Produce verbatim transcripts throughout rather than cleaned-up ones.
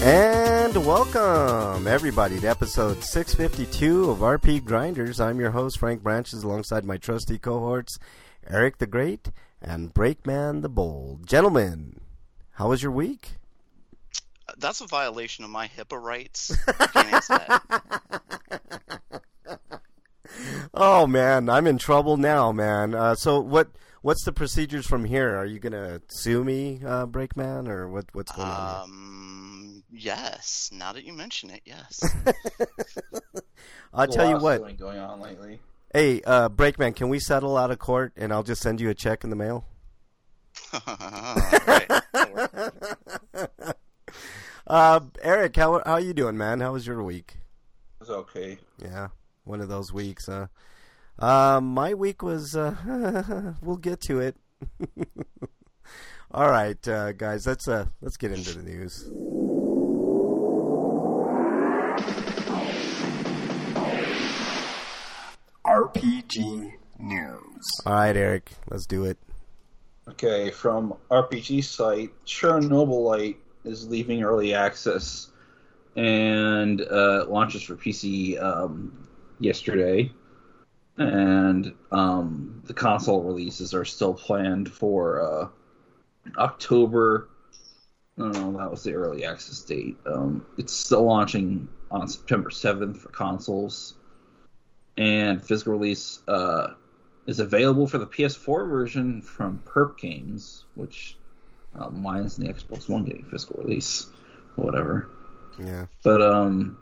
And welcome, everybody, to episode six fifty-two of R P Grinders. I'm your host, Frank Branches, alongside my trusty cohorts, Eric the Great and Breakman the Bold. Gentlemen, how was your week? That's a violation of my HIPAA rights. I can't answer that. Oh, man, I'm in trouble now, man. Uh, so what? What's the procedures from here? Are you going to sue me, uh, Breakman, or what, what's going on? Um, yes. Now that you mention it, yes. I'll tell you what. What's going on lately? Hey, uh, Breakman, can we settle out of court and I'll just send you a check in the mail? Right. uh, Eric, how how are you doing, man? How was your week? It was okay. Yeah, one of those weeks. Uh, uh, my week was. Uh, we'll get to it. All right, uh, guys. Let's uh, let's get into the news. R P G News. All right, Eric. Let's do it. Okay, from R P G site, Chernobyl Light is leaving early access and uh, launches for P C um, yesterday. And um, the console releases are still planned for uh, October. I don't know, that was the early access date. Um, it's still launching on September seventh for consoles. And physical release uh, is available for the P S four version from Perp Games, which uh, mine's the Xbox One getting physical release, whatever. Yeah. But um,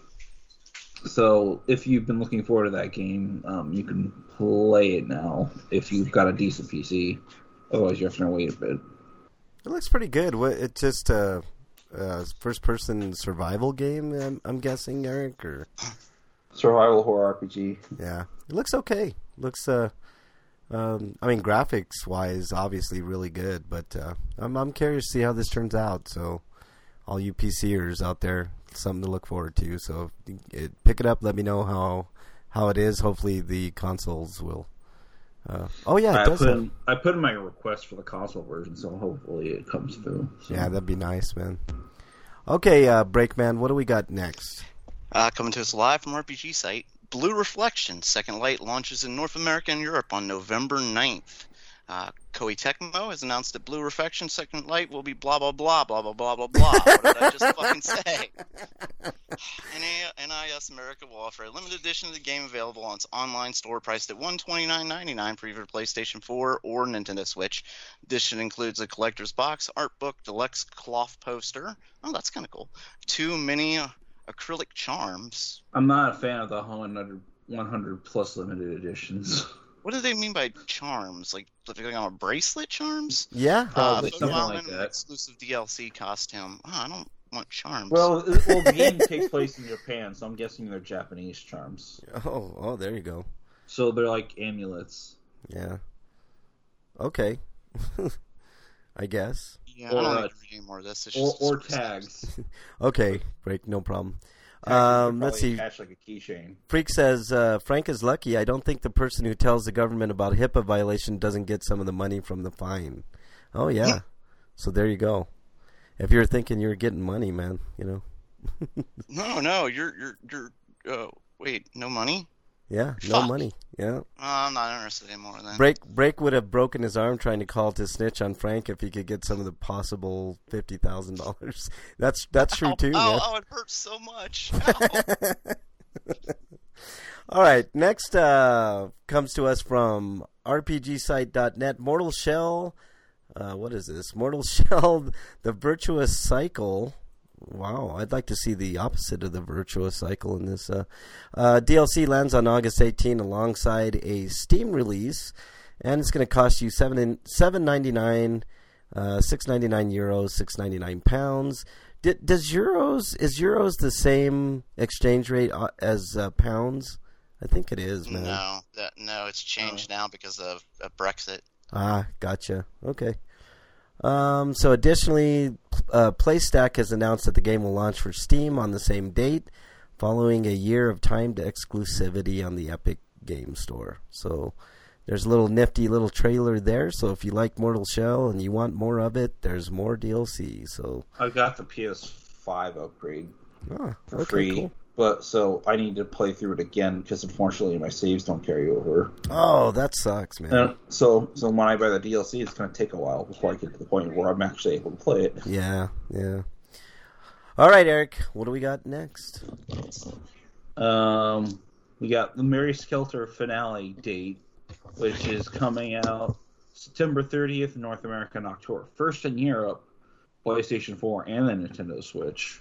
so if you've been looking forward to that game, um, you can play it now if you've got a decent P C. Otherwise, you have to wait a bit. It looks pretty good. What? It's just a, a first-person survival game. I'm, I'm guessing, Eric, or. Survival horror R P G. Yeah, it looks okay. Looks, uh, um, I mean, graphics-wise, obviously really good. But uh, I'm I'm curious to see how this turns out. So, all you PCers out there, something to look forward to. So, it, pick it up. Let me know how how it is. Hopefully, the consoles will. Uh, oh yeah, it I does. put Have, in, I put in my request for the console version, so hopefully it comes through. So. Yeah, that'd be nice, man. Okay, uh, Breakman, what do we got next? Uh, coming to us live from R P G site, Blue Reflection Second Light launches in North America and Europe on November ninth. Uh, Koei Tecmo has announced that Blue Reflection Second Light will be blah, blah, blah, blah, blah, blah, blah, blah. What did I just fucking say? N I S America will offer a limited edition of the game available on its online store priced at one hundred twenty-nine ninety-nine for either PlayStation four or Nintendo Switch. Edition includes a collector's box, art book, deluxe cloth poster. Oh, that's kind of cool. Two mini uh, acrylic charms. I'm not a fan of the one hundred, one hundred plus limited editions. What do they mean by charms? Like, like on a bracelet charms? Yeah, Uh, Probably something Photo like Island that. exclusive D L C costume. Oh, I don't want charms. Well, it- well, the game takes place in Japan, so I'm guessing they're Japanese charms. Oh, oh, there you go. So they're like amulets. Yeah. Okay. I guess. yeah, or, I don't uh, need to read any more of this. It's Or, just or tags. Okay, Break, no problem. Tags Um, are let's probably see. attached like a keychain. Freak says, uh, Frank is lucky. I don't think the person who tells the government about HIPAA violation doesn't get some of the money from the fine. Oh, yeah. So there you go. If you're thinking you're getting money, man, you know. No, no, you're, you're, you're, uh, wait, no money? Yeah, no Fuck. money. Yeah. Oh, I'm not interested anymore then. Break Break would have broken his arm trying to call to snitch on Frank if he could get some of the possible fifty thousand dollars. That's that's true, Ow, too. ow, man. ow, it hurts so much. Ow. All right, next uh, comes to us from R P G site dot net. Mortal Shell, uh, what is this? Mortal Shell, the Virtuous Cycle. Wow, I'd like to see the opposite of the Virtuous Cycle in this. Uh, uh, D L C lands on August eighteenth alongside a Steam release, and it's going to cost you seven seven ninety nine, uh, six ninety nine euros, six ninety nine pounds. D- does euros is euros the same exchange rate uh, as uh, pounds? I think it is, man. No, that, no, it's changed now because of, of Brexit. Ah, gotcha. Okay. Um, so additionally, uh, PlayStack has announced that the game will launch for Steam on the same date, following a year of timed exclusivity on the Epic Game Store. So there's a little nifty little trailer there. So if you like Mortal Shell and you want more of it, there's more D L C. So I've got the P S five upgrade Oh, for okay, free. cool. But so I need to play through it again because unfortunately my saves don't carry over. Oh, that sucks, man. And so so when I buy the D L C, it's going to take a while before I get to the point where I'm actually able to play it. Yeah, yeah. All right, Eric, what do we got next? Um, we got the Mary Skelter finale date, which is coming out September thirtieth in North America and October first in Europe, PlayStation four and the Nintendo Switch.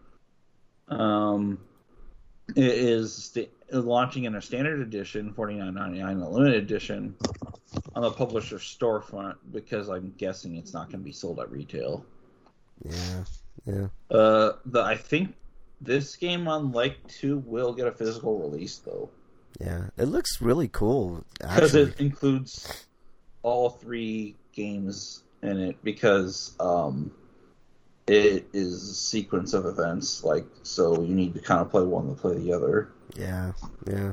Um, it is st- launching in a standard edition, forty-nine ninety-nine, a limited edition on the publisher's storefront because I'm guessing it's not going to be sold at retail. Yeah, yeah. Uh, the I think this game, unlike two, will get a physical release though. Yeah, it looks really cool, Because actually. it includes all three games in it because um, it is a sequence of events, like, so you need to kind of play one to play the other. Yeah, yeah.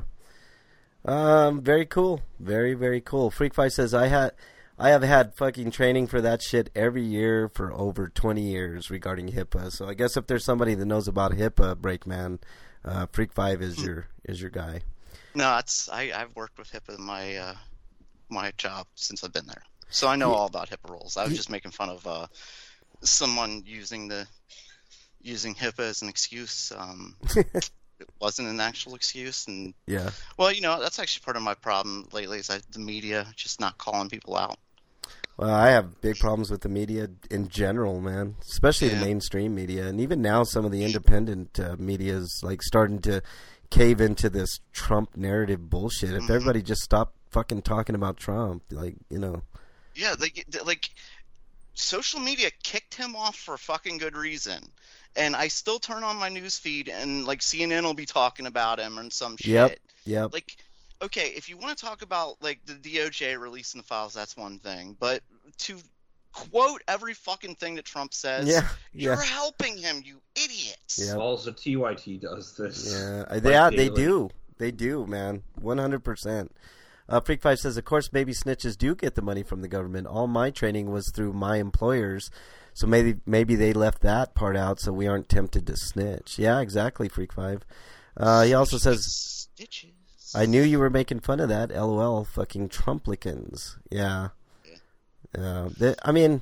Um, very cool. Very, very cool. Freakfy says, I had, I have had fucking training for that shit every year for over twenty years regarding HIPAA. So I guess if there's somebody that knows about HIPAA, Breakman, uh, Freak Five is your is your guy. No, it's I, I've worked with HIPAA in my uh, my job since I've been there, so I know Yeah. all about HIPAA rules. I was just making fun of uh, someone using the using HIPAA as an excuse. Um, it wasn't an actual excuse, and Yeah. well, you know, that's actually part of my problem lately. Is I, the media just not calling people out. Well, I have big problems with the media in general, man. Especially Yeah. the mainstream media, and even now some of the independent uh, media is like starting to cave into this Trump narrative bullshit. If Mhm. everybody just stopped fucking talking about Trump, like, you know. Yeah, like like social media kicked him off for a fucking good reason. And I still turn on my news feed and like C N N will be talking about him and some shit. Yep. Yep. Like, okay, if you want to talk about like the D O J releasing the files, that's one thing. But to quote every fucking thing that Trump says, Yeah. you're Yeah. helping him, you idiots. Yeah. Also, T Y T does this. Yeah, Like they, yeah, they daily. do. They do, man. one hundred percent. Uh, Freak Five says, of course, maybe snitches do get the money from the government. All my training was through my employers, so maybe maybe they left that part out so we aren't tempted to snitch. Yeah, exactly, Freak Five. Uh, he also says, Stitches. I knew you were making fun of that. LOL, fucking Trumplicans. Yeah. Uh, they, I mean,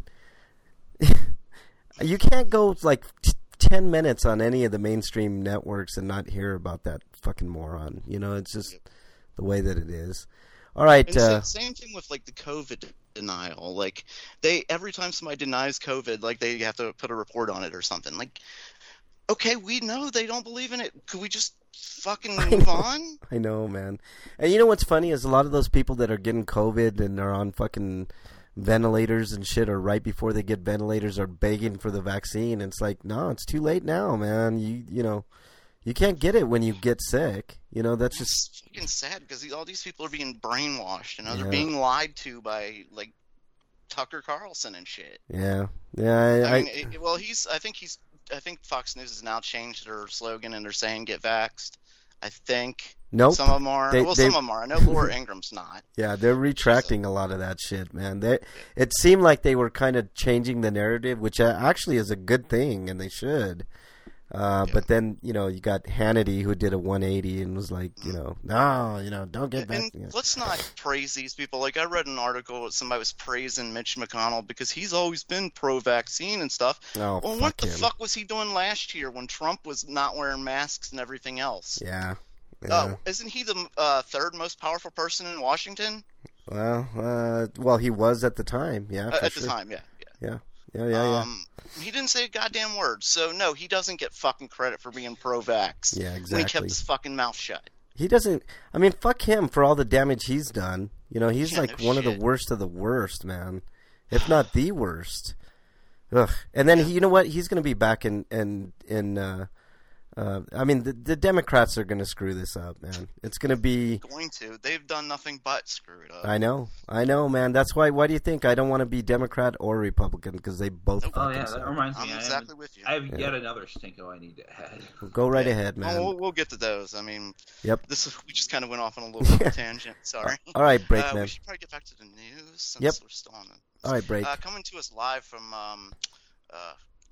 you can't go like t- ten minutes on any of the mainstream networks and not hear about that fucking moron. You know, it's just the way that it is. All right. And Uh, sa- same thing with like the COVID denial. Like they every time somebody denies COVID, like they have to put a report on it or something. Like, okay, we know they don't believe in it. Could we just fucking I move know. on? I know, man. And you know what's funny is a lot of those people that are getting COVID and are on fucking ventilators and shit, or right before they get ventilators, are begging for the vaccine. And it's like, no, it's too late now, man. You you know, you can't get it when you get sick. You know, that's just It's fucking sad because all these people are being brainwashed. You know, they're Yeah. being lied to by like Tucker Carlson and shit. yeah, yeah. I, I, I, mean, it, well, he's. I think he's. I think Fox News has now changed their slogan and they're saying "Get vaxxed." I think nope. some of them are. They- well, they- some of them are. I know Laura Ingram's not. Yeah, they're retracting a lot of that shit, man. They, it seemed like they were kind of changing the narrative, which uh, actually is a good thing, and they should. Uh, Yeah. But then, you know, you got Hannity who did a one eighty and was like, you know, no, you know, don't get back. And let's not praise these people. Like I read an article where somebody was praising Mitch McConnell because he's always been pro-vaccine and stuff. Oh, Well, fuck what the him. fuck was he doing last year when Trump was not wearing masks and everything else? Yeah. yeah. Uh, isn't he the uh, third most powerful person in Washington Well, uh, well, he was at the time. Yeah, uh, for at sure. the time? Yeah, yeah. Yeah, yeah, yeah, yeah. Um, he didn't say a goddamn word, so no, he doesn't get fucking credit for being pro-vax. Yeah, When he exactly. kept his fucking mouth shut. He doesn't. I mean, fuck him for all the damage he's done. You know, he's Yeah, like no one of shit. the worst of the worst, man. If not the worst. Ugh. And then he, you know what? He's going to be back in in in. Uh, uh, I mean, the, the Democrats are going to screw this up, man. It's going to be. Going to. They've done nothing but screw it up. I know, I know, man. That's why. Why do you think I don't want to be Democrat or Republican? Because they both. Nope. Oh fucking yeah, suck. that reminds me. I'm I have- exactly with you. I have Yeah. yet another stinko I need to add. Go right Yeah. ahead, man. Oh, we'll, we'll get to those. I mean, Yep. this is, we just kind of went off on a little bit of a tangent. Sorry. All right, Uh, Breakman. we should probably get back to the news since Yep. we're still on it. All right, break. Uh, coming to us live from um, uh,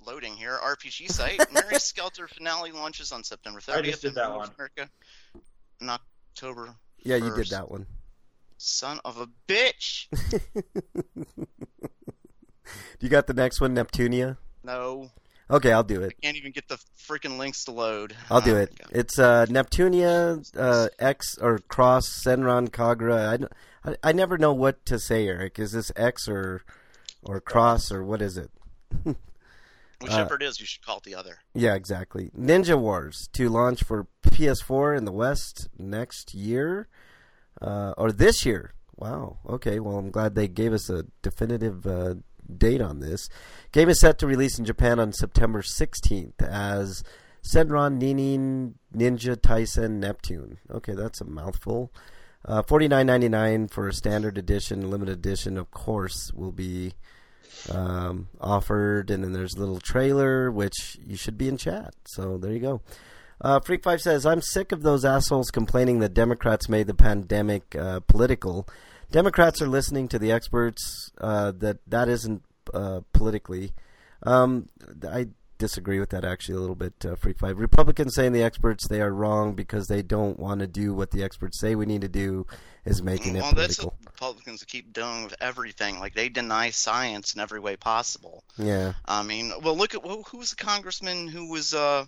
loading here. R P G site. Mary Skelter finale launches on September thirtieth. I just did that in North one. America. In October. Yeah, you did first. that one. Son of a bitch. You got the next one, Neptunia? No. Okay, I'll do it. I can't even get the freaking links to load. I'll do Oh, it. God. It's uh, Neptunia uh, X or Cross Senran Kagra. I, I, I never know what to say, Eric. Is this X or or Cross or what is it? Whichever it is, you should call it the other. Yeah, exactly. Ninja Wars to launch for P S four in the West next year uh, or this year. Wow. Okay. Well, I'm glad they gave us a definitive uh, date on this. Game is set to release in Japan on September sixteenth as Senran Ninin Ninja Taisen Neptune. Okay, that's a mouthful. Uh, forty-nine ninety-nine for a standard edition. Limited edition, of course, will be um, offered. And then there's a little trailer, which you should be in chat. So there you go. Uh, Freak five says, I'm sick of those assholes complaining that Democrats made the pandemic uh, political. Democrats are listening to the experts uh, that that isn't uh, politically. Um, I disagree with that actually a little bit, uh, Freak five. Republicans saying the experts, they are wrong because they don't want to do what the experts say we need to do is making it well, political. that's what Republicans keep doing with everything. Like, they deny science in every way possible. Yeah. I mean, well, look at well, who was the congressman who was, uh,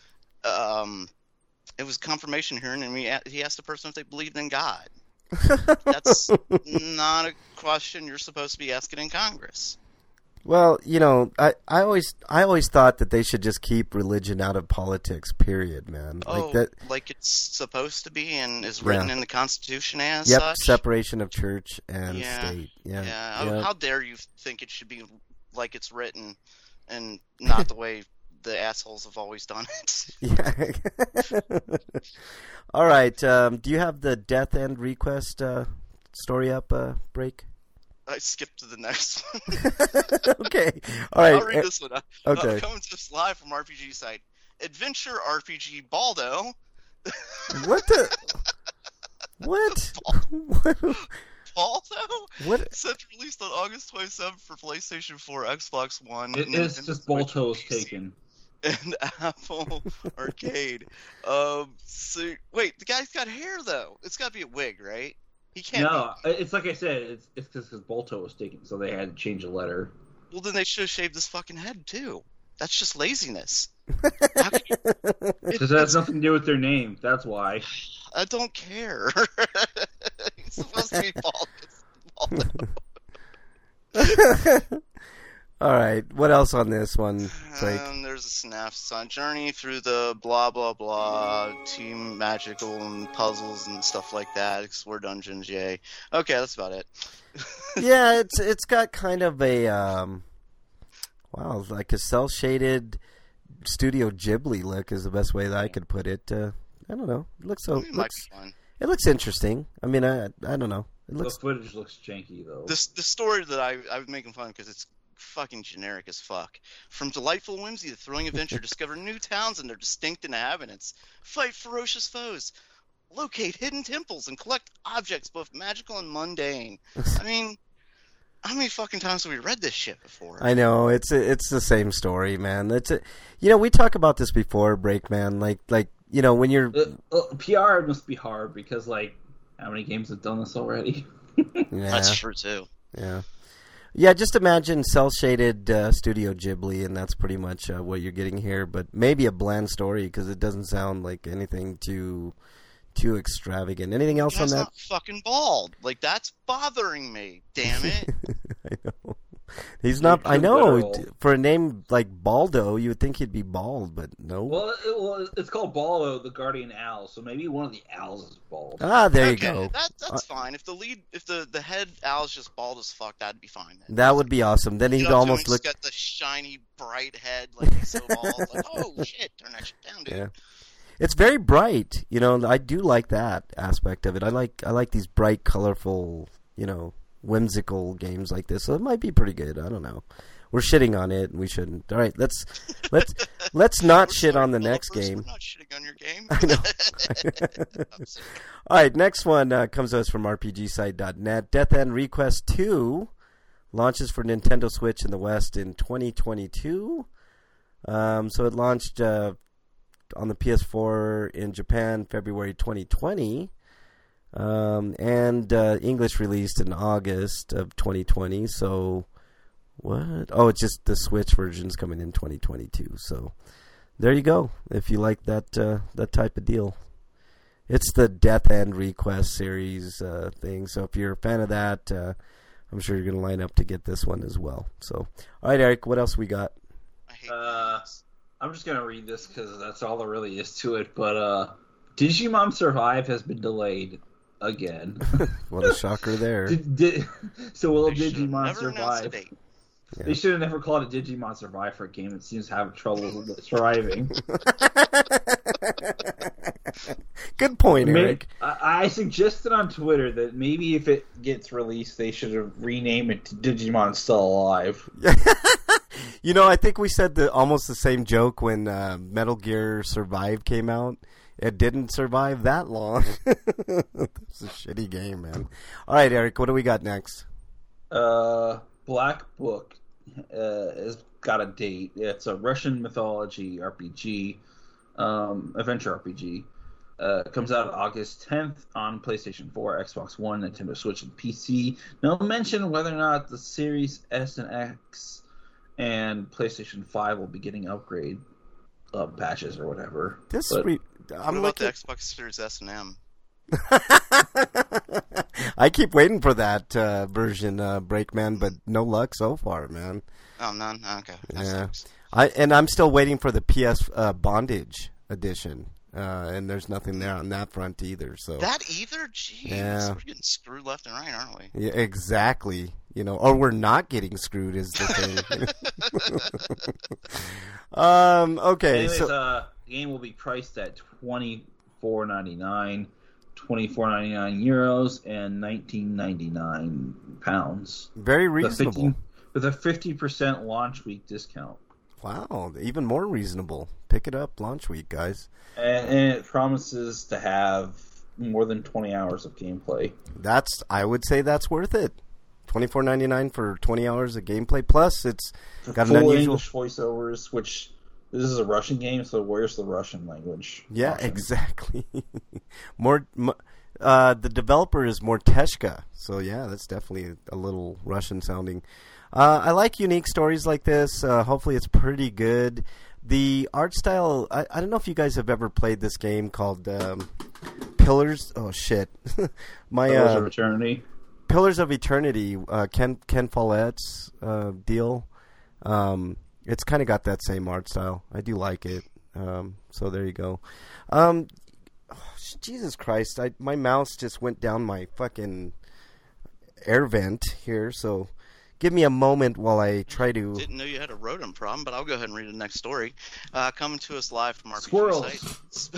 um, it was confirmation hearing, and we, he asked the person if they believed in God. That's not a question you're supposed to be asking in Congress. Well, you know, I, I always I always thought that they should just keep religion out of politics, period, man. Oh, Like that. like it's supposed to be and is written Yeah. in the Constitution as Yep, such? separation of church and Yeah. state. Yeah. Yeah. How, yeah. how dare you think it should be like it's written and not the way the assholes have always done it? Yeah. All right. Um, do you have the Death End Request uh, story up, uh, Break? I skipped to the next one. Okay. All right. I'll read this one. Okay. Uh, coming to us live from R P G site. Adventure R P G Baldo. What the? What? What? Baldo? What? Set to release on August twenty-seventh for PlayStation four, Xbox One. It Nintendo is just Switch, Bolto's P C, taken. and Apple Arcade. Um. So wait, the guy's got hair though. It's got to be a wig, right? He can't. No, it's like I said, it's it's because Bolto was taken, so they had to change the letter. Be, well, then they should have shaved his fucking head too. That's just laziness. Because that has nothing to do with their name. That's why. I don't care. He's supposed to be bald. Baldo. All right. What else on this one, Break? Um, there's a snaps on Journey through the blah blah blah Team Magical and puzzles and stuff like that. Explore dungeons, yay. Okay, that's about it. Yeah, it's it's got kind of a um, wow, like a cell shaded Studio Ghibli look is the best way that I could put it. Uh, I don't know. It looks so. It It might looks, be fun. it looks interesting. I mean, I I don't know. It The looks. footage looks janky though. This the story that I I was making fun because it's fucking generic as fuck. From delightful whimsy to thrilling adventure, discover new towns and their distinct inhabitants. Fight ferocious foes. Locate hidden temples and collect objects both magical and mundane. I mean, how many fucking times have we read this shit before? I know it's a, it's the same story, man. It's a, you know, we talked about this before, Break, man. Like like you know when you're Uh, uh, P R must be hard because like how many games have done this already? yeah That's true too. yeah yeah. Just imagine cell shaded uh, Studio Ghibli, and that's pretty much uh, what you're getting here. But maybe a bland story because it doesn't sound like anything too too extravagant. Anything else Guy's on that? not fucking bald. Like, that's bothering me. Damn it. I know. He's not. You're I too know. literal. For a name like Baldo, you would think he'd be bald, but no. Well, it, well, it's called Baldo, the Guardian Owl, so maybe one of the owls is bald. Ah, there okay, you go. That, that's fine. If the lead, if the, the head owl's just bald as fuck, that'd be fine. Then. That would be awesome. Then You he'd know, almost he's look. got the shiny, bright head, like he's so bald. Like, oh shit, turn that shit down, dude. Yeah. It's very bright, you know. I do like that aspect of it. I like I like these bright, colorful, you know, whimsical games like this. So it might be pretty good. I don't know. We're shitting on it, and we shouldn't. All right, let's let's let's not We're shit sorry, on the developers, next game. We're not shitting on your game. I know. I'm sorry. All right, next one uh, comes to us from R P G site dot net. Death End Request two launches for Nintendo Switch in the West in twenty twenty-two. Um, so it launched uh, on the P S four in Japan February twenty twenty, um, and uh, English released in August of twenty twenty. So what? Oh, it's just the Switch version's coming in twenty twenty-two. So there you go. If you like that uh, that type of deal. It's the Death End Request series uh, thing. So if you're a fan of that, uh, I'm sure you're going to line up to get this one as well. So, all right, Eric, what else we got? I hate Uh, I'm just going to read this because that's all there really is to it. But uh, Digimon Survive has been delayed again. What a shocker there. Did, did, so will They should've Digimon never announced a Survive? date. Yeah. They should have never called it Digimon Survive for a game that seems to have trouble surviving. Good point, May- Eric. I, I suggested on Twitter that maybe if it gets released, they should have renamed it to Digimon Still Alive. You know, I think we said the almost the same joke when uh, Metal Gear Survive came out. It didn't survive that long. It's a shitty game, man. All right, Eric, what do we got next? Uh, Black Book uh, has got a date. It's a Russian mythology R P G, um, adventure R P G. Uh, it comes out August tenth on PlayStation four, Xbox One, Nintendo Switch, and P C. No mention whether or not the Series S and X and PlayStation five will be getting upgrade uh, patches or whatever. This But- re- What I'm about looking. the Xbox Series S and M? I keep waiting for that uh, version, uh, Breakman, but no luck so far, man. Oh, none? Okay. That Yeah. sucks. I and I'm still waiting for the P S uh, Bondage edition, uh, and there's nothing there on that front either. So That either? Jeez. Yeah. We're getting screwed left and right, aren't we? yeah, exactly. You know, or we're not getting screwed is the thing. um. Okay. Anyways, So uh, the game will be priced at twenty-four ninety-nine, twenty-four ninety-nine euros, and nineteen ninety-nine pounds. very With a reasonable. fifteen with a fifty percent launch week discount. Wow, even more reasonable. Pick it up launch week, guys. And, and it promises to have more than twenty hours of gameplay. That's I would say that's worth it. twenty-four ninety-nine for twenty hours of gameplay. Plus, it's got an Full unusual. English voiceovers, which this is a Russian game, so where's the Russian language? Yeah, option? exactly. More, m- uh, the developer is Morteshka, so yeah, that's definitely a little Russian sounding. Uh, I like unique stories like this. Uh, hopefully, it's pretty good. The art style. I, I don't know if you guys have ever played this game called um, Pillars. Oh shit, my Pillars uh, of Eternity. Pillars of Eternity. Uh, Ken Ken Follett's uh, deal. Um, it's kind of got that same art style. I do like it. Um, so there you go. Um, oh, Jesus Christ! I my mouse just went down my fucking air vent here. So give me a moment while I try to. Didn't know you had a rodent problem, but I'll go ahead and read the next story. Uh, coming to us live from R P G Squirrels.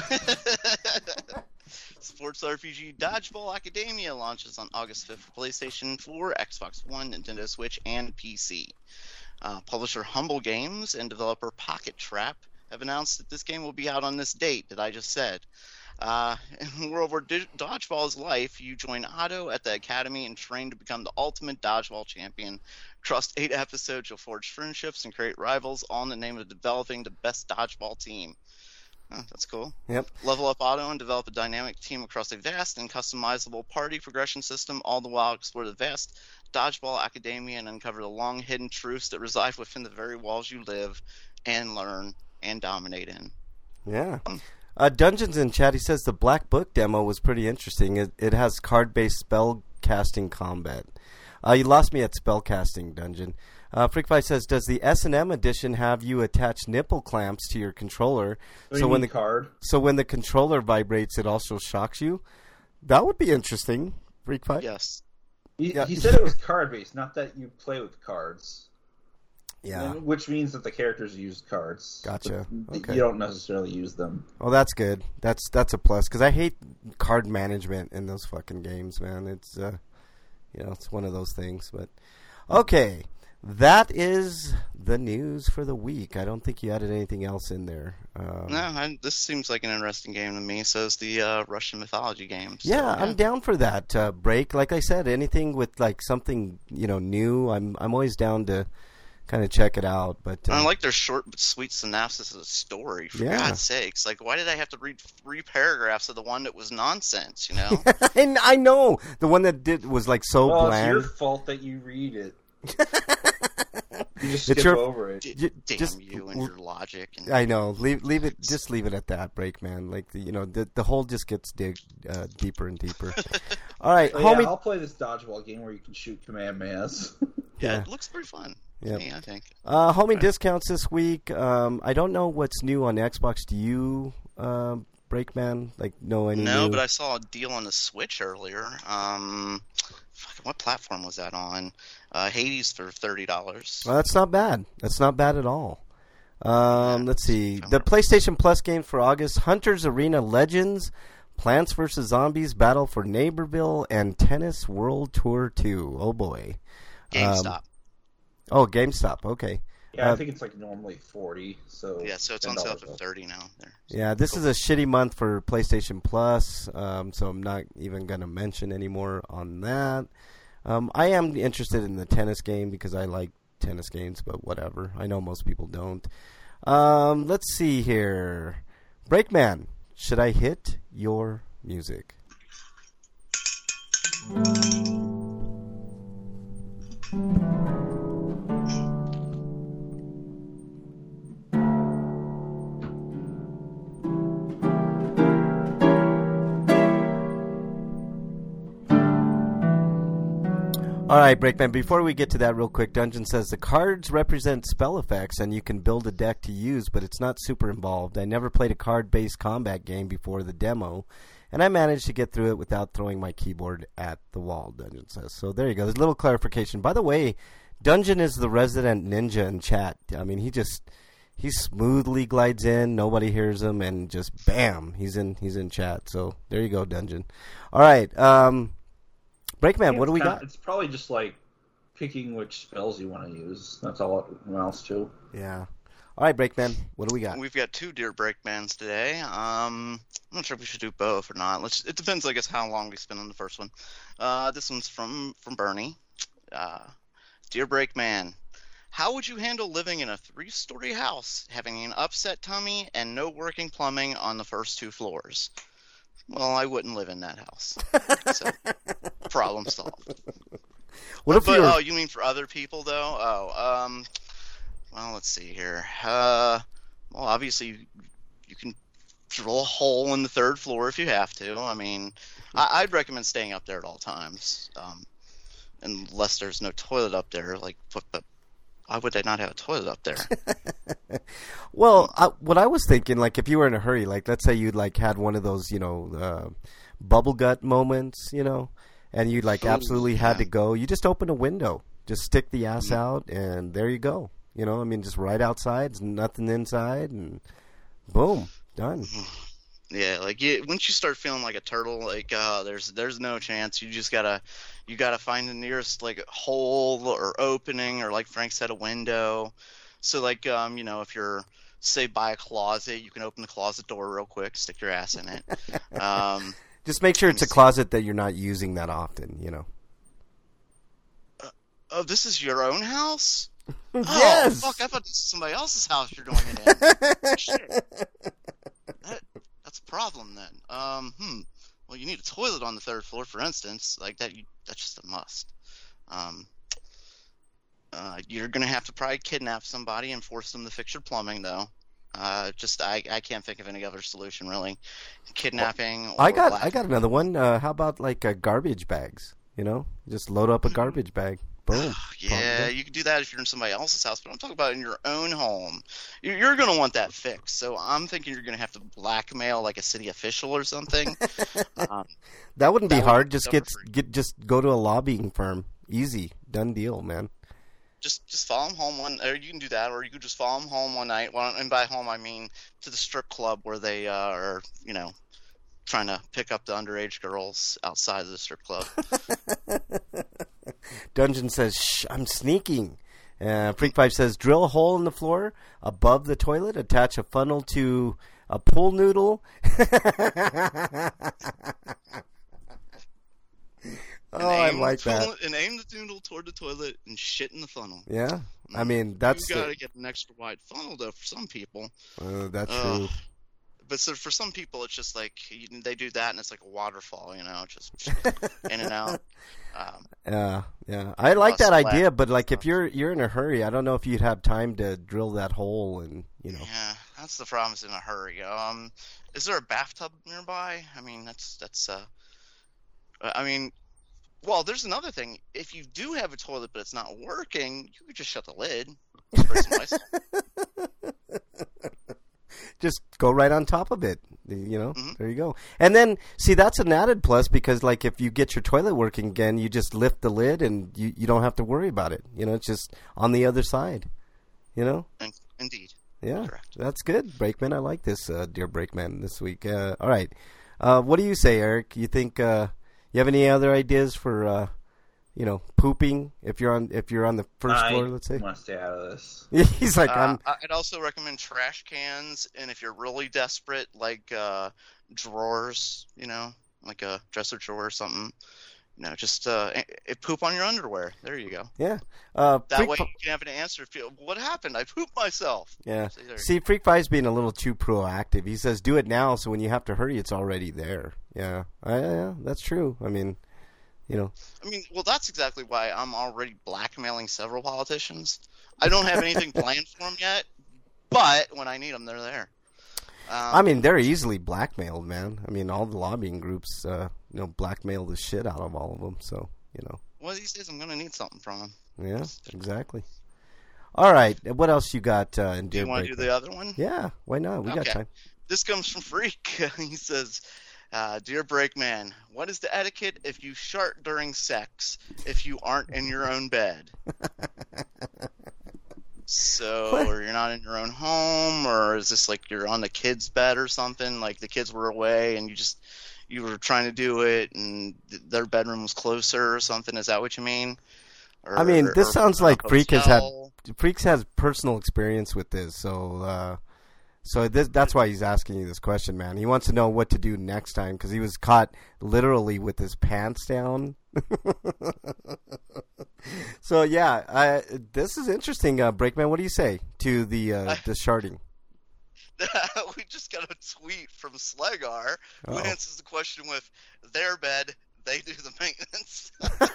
site. Sports R P G Dodgeball Academia launches on August fifth for PlayStation four, Xbox One, Nintendo Switch, and P C. Uh, publisher Humble Games and developer Pocket Trap have announced that this game will be out on this date that I just said. Uh, in a world where di- dodgeball is life, you join Otto at the academy and train to become the ultimate dodgeball champion. Across eight episodes, you'll forge friendships and create rivals, all in the name of developing the best dodgeball team. Oh, that's cool. Yep. Level up Otto and develop a dynamic team across a vast and customizable party progression system, all the while explore the vast dodgeball academia and uncover the long hidden truths that reside within the very walls you live and learn and dominate in. Yeah. Uh, Dungeons in chat, he says the Black Book demo was pretty interesting. It, it has card-based spell casting combat. Uh, you lost me at spell casting, Dungeon. Uh, Freakfly says, does the S and M edition have you attach nipple clamps to your controller? What do so you when mean the card? so when the controller vibrates, it also shocks you? That would be interesting, Freakfly. Yes. He, Yeah. he said it was card based, not that you play with cards. Yeah. And- Which means that the characters use cards. Gotcha. But Okay. You don't necessarily use them. Oh, that's good. That's that's a plus because I hate card management in those fucking games, man. It's uh, you know, it's one of those things. But okay, that is the news for the week. I don't think you added anything else in there. Um, No, I, this seems like an interesting game to me. So is the uh, Russian mythology game. So, yeah, I'm down for that uh, break. Like I said, anything with like something you know new, I'm I'm always down to kind of check it out. But uh, I like their short but sweet synopsis of the story. For Yeah. God's sakes, like why did I have to read three paragraphs of the one that was nonsense? You know. and I know the one that did was like so Well, bland. it's your fault that you read it. You just It's skip your- over it. D- J- damn just- you and your logic. And I know. Leave leave it. Just leave it at that, break, man. Like the, you know, the the hole just gets dig uh, deeper and deeper. All right, Oh, homie. yeah, I'll play this dodgeball game where you can shoot Kamehamehas. yeah, yeah. it looks pretty fun. Yep. Yeah, I think. Uh, homie discounts this week. Um, I don't know what's new on Xbox. Do you, uh, Breakman? Like, know any? No, new? but I saw a deal on the Switch earlier. Um, fucking, what platform was that on? Uh, Hades for thirty dollars. Well, that's not bad. That's not bad at all. Um, Yeah, let's see. I'm The right. PlayStation Plus game for August: Hunters Arena Legends, Plants vs Zombies: Battle for Neighborville, and Tennis World Tour two. Oh boy. GameStop. Um, oh, GameStop. Okay. Yeah, Uh, I think it's like normally forty. So yeah, so it's on sale for thirty now. There. Yeah, this is a shitty month for PlayStation Plus, um, so I'm not even going to mention any more on that. Um, I am interested in the tennis game because I like tennis games, but whatever. I know most people don't. Um, let's see here. Breakman, should I hit your music? All right, Breakman, before we get to that real quick, Dungeon says the cards represent spell effects and you can build a deck to use, but it's not super involved. I never played a card-based combat game before the demo, and I managed to get through it without throwing my keyboard at the wall, Dungeon says. So there you go. There's a little clarification. By the way, Dungeon is the resident ninja in chat. I mean, he just he smoothly glides in, nobody hears him, and just bam, he's in he's in chat. So there you go, Dungeon. All right, um... Breakman, Yeah, what do we it's kinda- got? It's probably just like picking which spells you want to use. That's all it amounts to. Yeah. All right, Breakman, what do we got? We've got two Dear Breakmans today. Um, I'm not sure if we should do both or not. Let's. It depends, I guess, how long we spend on the first one. Uh, this one's from from Bernie. Uh, Dear Breakman, how would you handle living in a three-story house, having an upset tummy and no working plumbing on the first two floors? Well, I wouldn't live in that house. So, problem solved. What if But, you were... oh, you mean for other people though? Oh, um, well, let's see here. Uh, well, obviously you, you can drill a hole in the third floor if you have to. I mean, I, I'd recommend staying up there at all times, um, unless there's no toilet up there. Like, but, but why would they not have a toilet up there? Well, I, what I was thinking, like, if you were in a hurry, like, let's say you like had one of those, you know, uh, bubble gut moments, you know, and you like Ooh, absolutely had yeah. to go. You just open a window, just stick the ass Mm-hmm. out, and there you go. You know, I mean, just right outside, there's nothing inside, and boom, done. Yeah, like you, once you start feeling like a turtle, like uh, there's there's no chance. You just gotta you gotta find the nearest like hole or opening, or like Frank said, a window. So like um, you know, if you're say by a closet, you can open the closet door real quick, stick your ass in it. Um, Just make sure it's a see. closet that you're not using that often, you know. oh, this is your own house? Yes! Oh, fuck! I thought this was somebody else's house you're doing it in. Shit. That, that's a problem then. Um, hmm. Well, you need a toilet on the third floor, for instance. Like that, you, that's just a must. Um, uh, you're gonna have to probably kidnap somebody and force them to fix your plumbing, though. Uh, just I, I can't think of any other solution really. Kidnapping. Or I got black- I got another one. Uh, how about like uh, garbage bags? You know, just load up a garbage bag. Boom. Yeah, you could do that if you're in somebody else's house, but I'm talking about in your own home. You're, you're going to want that fixed, so I'm thinking you're going to have to blackmail like a city official or something. um, That wouldn't be That would hard. be Just so get free. get just go to a lobbying firm. Easy, done deal, man. just just follow them home one, or you can do that, or you could just follow them home one night. Well, and by home I mean to the strip club where they uh, are, you know, trying to pick up the underage girls outside of the strip club. Dungeon says, "Shh, I'm sneaking." Uh, Freak Pipe says, "Drill a hole in the floor above the toilet. Attach a funnel to a pool noodle." Oh, I aim like the that. toilet, and aim the noodle toward the toilet and shit in the funnel. Yeah, I mean that's you gotta the- get an extra wide funnel though for some people. uh, that's Ugh. true. But so for some people, it's just like you, they do that, and it's like a waterfall, you know, just in and out. Um, Yeah, yeah. I like that Plus idea, flat. but like if you're you're in a hurry, I don't know if you'd have time to drill that hole and you know. yeah, that's the problem. Is in a hurry. Um, is there a bathtub nearby? I mean, that's that's. Uh, I mean, well, there's another thing. If you do have a toilet but it's not working, you could just shut the lid. Spray some ice. Just go right on top of it. You know, Mhm. there you go. And then, see, that's an added plus because, like, if you get your toilet working again, you just lift the lid and you, you don't have to worry about it. You know, it's just on the other side. You know? In- Indeed. Yeah, Correct. that's good. Brakeman, I like this, uh, dear Brakeman, this week. Uh, all right. Uh, what do you say, Eric? You think uh, you have any other ideas for, uh, you know, pooping if you're on if you're on the first I floor, let's say? want to stay out of this. He's like, Uh, I'm. I'd also recommend trash cans, and if you're really desperate, like uh, drawers, you know, like a dresser drawer or something. You know, just uh, eh, eh, poop on your underwear. There you go. Yeah. Uh, That Freak way Fi- you can have an answer. If you, what happened? I pooped myself. yeah. See, there- See, Freak Five's being a little too proactive. He says, "Do it now, so when you have to hurry, it's already there." Yeah. Uh, yeah, that's true. I mean, you know. I mean, well, that's exactly why I'm already blackmailing several politicians. I don't have anything planned for them yet, but when I need them, they're there. Um, I mean, they're easily blackmailed, man. I mean, all the lobbying groups, uh, you know, blackmail the shit out of all of them. So, you know. one of these days I'm going to need something from them. Yeah, exactly. All right. What else you got uh, in Do you Dear want to do Brakeman? the other one? Yeah, why not? We got Okay. time. This comes from Freak. He says, uh, Dear Brakeman, what is the etiquette if you shart during sex if you aren't in your own bed? So, What? or you're not in your own home, or is this like you're on the kids' bed or something? Like the kids were away and you just, you were trying to do it and th- their bedroom was closer or something? Is that what you mean? Or, I mean, this or sounds a like Freak has had hotel? Freaks has personal experience with this, so uh, so this, that's why he's asking you this question, man. He wants to know what to do next time because he was caught literally with his pants down. So yeah, I, this is interesting, uh, Brakeman. What do you say to the uh, the sharding? We just got a tweet from Slegar who Uh-oh. answers the question with their bed, they do the maintenance.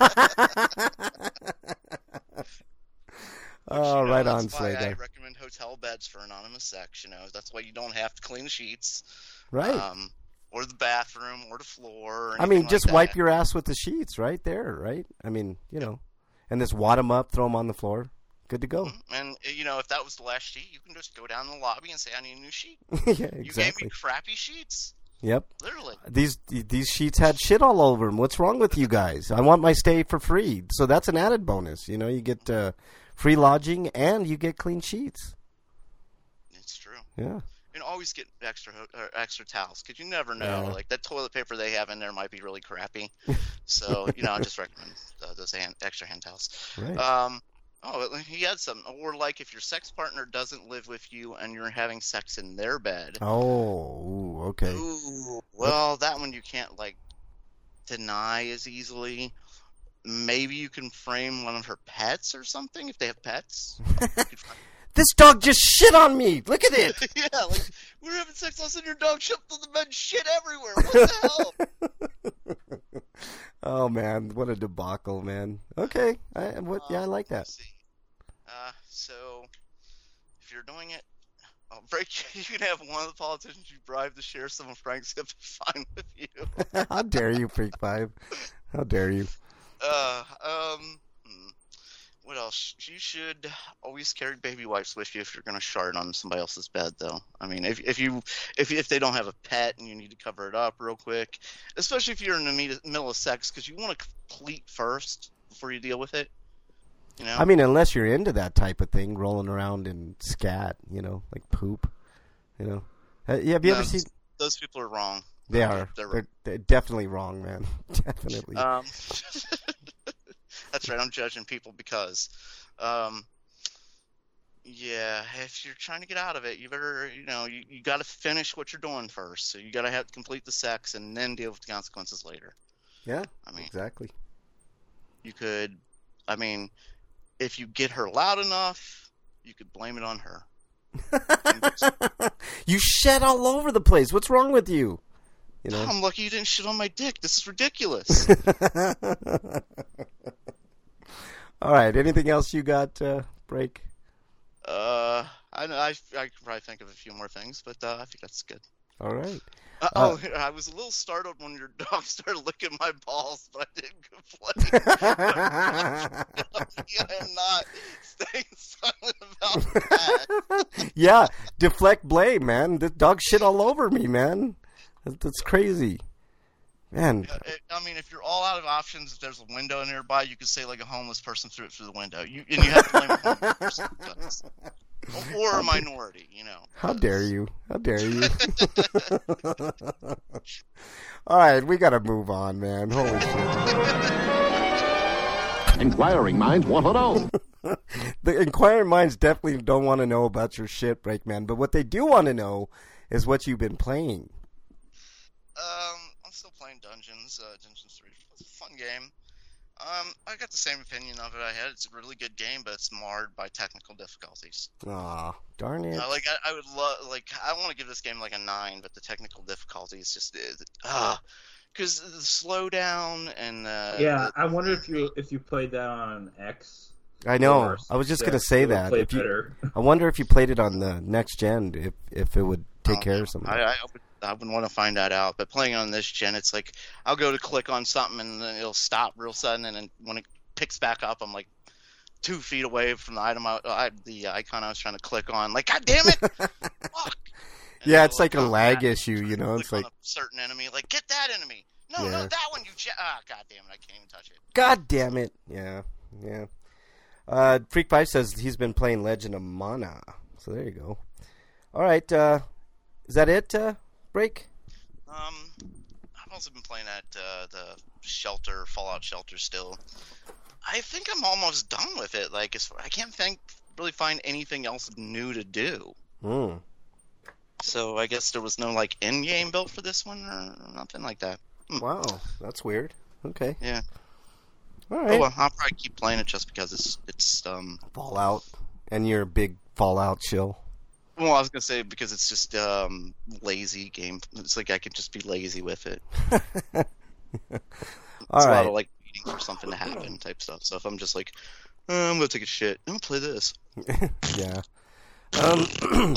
Oh, You know, right that's on, why I Slater. recommend hotel beds for anonymous sex. You know, that's why you don't have to clean the sheets, Right. um, or the bathroom, or the floor. Or I mean, anything just like wipe that. your ass with the sheets right there, right? I mean, you know, and just wad them up, throw them on the floor. Good to go. And you know, if that was the last sheet, you can just go down in the lobby and say, "I need a new sheet." Yeah, You gave exactly. me crappy sheets, Yep. literally. These these sheets had shit all over them. What's wrong with you guys? I want my stay for free. So that's an added bonus. You know, you get uh, free lodging and you get clean sheets. It's true. Yeah. And always get extra ho- or extra towels because you never know. Yeah. Like that toilet paper they have in there might be really crappy. So you know, I just recommend uh, those hand, extra hand towels. Right. Um, oh, he had some. Or like if your sex partner doesn't live with you and you're having sex in their bed. Oh, ooh, okay. Ooh, well, that one you can't like deny as easily. Maybe you can frame one of her pets or something if they have pets. You could frame- This dog just shit on me. Look at it. yeah, like we're having sex, all of a sudden your dog jumped on the bed, shit everywhere. What the hell? Oh man, what a debacle, man. Okay, I, what? Yeah, I like that. Let's see. Uh, so if you're doing it, I'll break. You can have one of the politicians you bribe to share some of Frank's if it's fine with you. How dare you, Freak Five? How dare you? Uh, um, hmm. What else? You should always carry baby wipes with you if you're gonna shart on somebody else's bed, though. I mean, if if you if if they don't have a pet and you need to cover it up real quick, especially if you're in the me- middle of sex, because you want to complete first before you deal with it. You know. I mean, unless you're into that type of thing, rolling around in scat, you know, like poop, you know. Uh, yeah, have you No, ever seen? those people are wrong. They are. They're They're, wrong. they're definitely wrong, man. Definitely. Um, that's right. I'm judging people because, um, yeah, if you're trying to get out of it, you better, you know, you, you got to finish what you're doing first. So you got to have complete the sex and then deal with the consequences later. yeah, I mean, exactly. You could, I mean, if you get her loud enough, you could blame it on her. You shed all over the place. What's wrong with you? You know? I'm lucky you didn't shit on my dick. This is ridiculous. All right. Anything else you got, uh, Break? Uh, I, I, I could probably think of a few more things, but uh, I think that's good. All right. Uh, Uh, oh, I was a little startled when your dog started licking my balls, but I didn't complain. I am not staying silent about that. Yeah, deflect blame, man. The dog shit all over me, man. That- That's crazy. Man. Yeah, it, I mean, if you're all out of options, if there's a window nearby, you could say like a homeless person threw it through the window. You and you have to blame a homeless person, because- or a minority, you know. How dare you? How dare you? All right, we got to move on, man. Holy shit. Inquiring minds want to know. The inquiring minds definitely don't want to know about your shit, Break Man. But what they do want to know is what you've been playing. Um, I'm still playing Dungeons. Uh, Dungeons three. It's a fun game. Um, I got the same opinion of it I had. It's a really good game, but it's marred by technical difficulties. Aw, darn it. Uh, like I, I would love, like I want to give this game like a nine, but the technical difficulties just is, ah, because the slowdown and uh, Yeah, the- I wonder if you if you played that on X. I know. or I was just yeah, going to say it would that. play If you, better. I wonder if you played it on the next gen, if if it would take I don't care know. of something. I, I would, I would want to find that out. But playing on this gen, it's like I'll go to click on something and then it'll stop real sudden, and then when it picks back up, I'm like two feet away from the item, I, I, the icon I was trying to click on. Like, God damn it! Fuck! And Yeah, it'll it's like a come lag back, issue, try you to know? click It's like, on a certain enemy, like get that enemy. No, Yeah. no, that one you. Ja- ah, God damn it! I can't even touch it. God damn it. Yeah, yeah. Uh, Freak Five says he's been playing Legend of Mana. So there you go. All right. Uh, is that it, uh, Break? Um, I've also been playing at uh, the Shelter, Fallout Shelter still. I think I'm almost done with it. Like, as far, I can't think really find anything else new to do. Hmm. So I guess there was no like end game built for this one or nothing like that. Hmm. Wow, that's weird. Okay. Yeah. All Oh right. well, I'll probably keep playing it just because it's it's um. Fallout. And you're a big Fallout chill. Well, I was gonna say because it's just um lazy game. It's like I could just be lazy with it. All It's a lot right. of like waiting for something to happen type stuff. So if I'm just like, oh, I'm gonna take a shit, I'm gonna play this. Yeah. Um.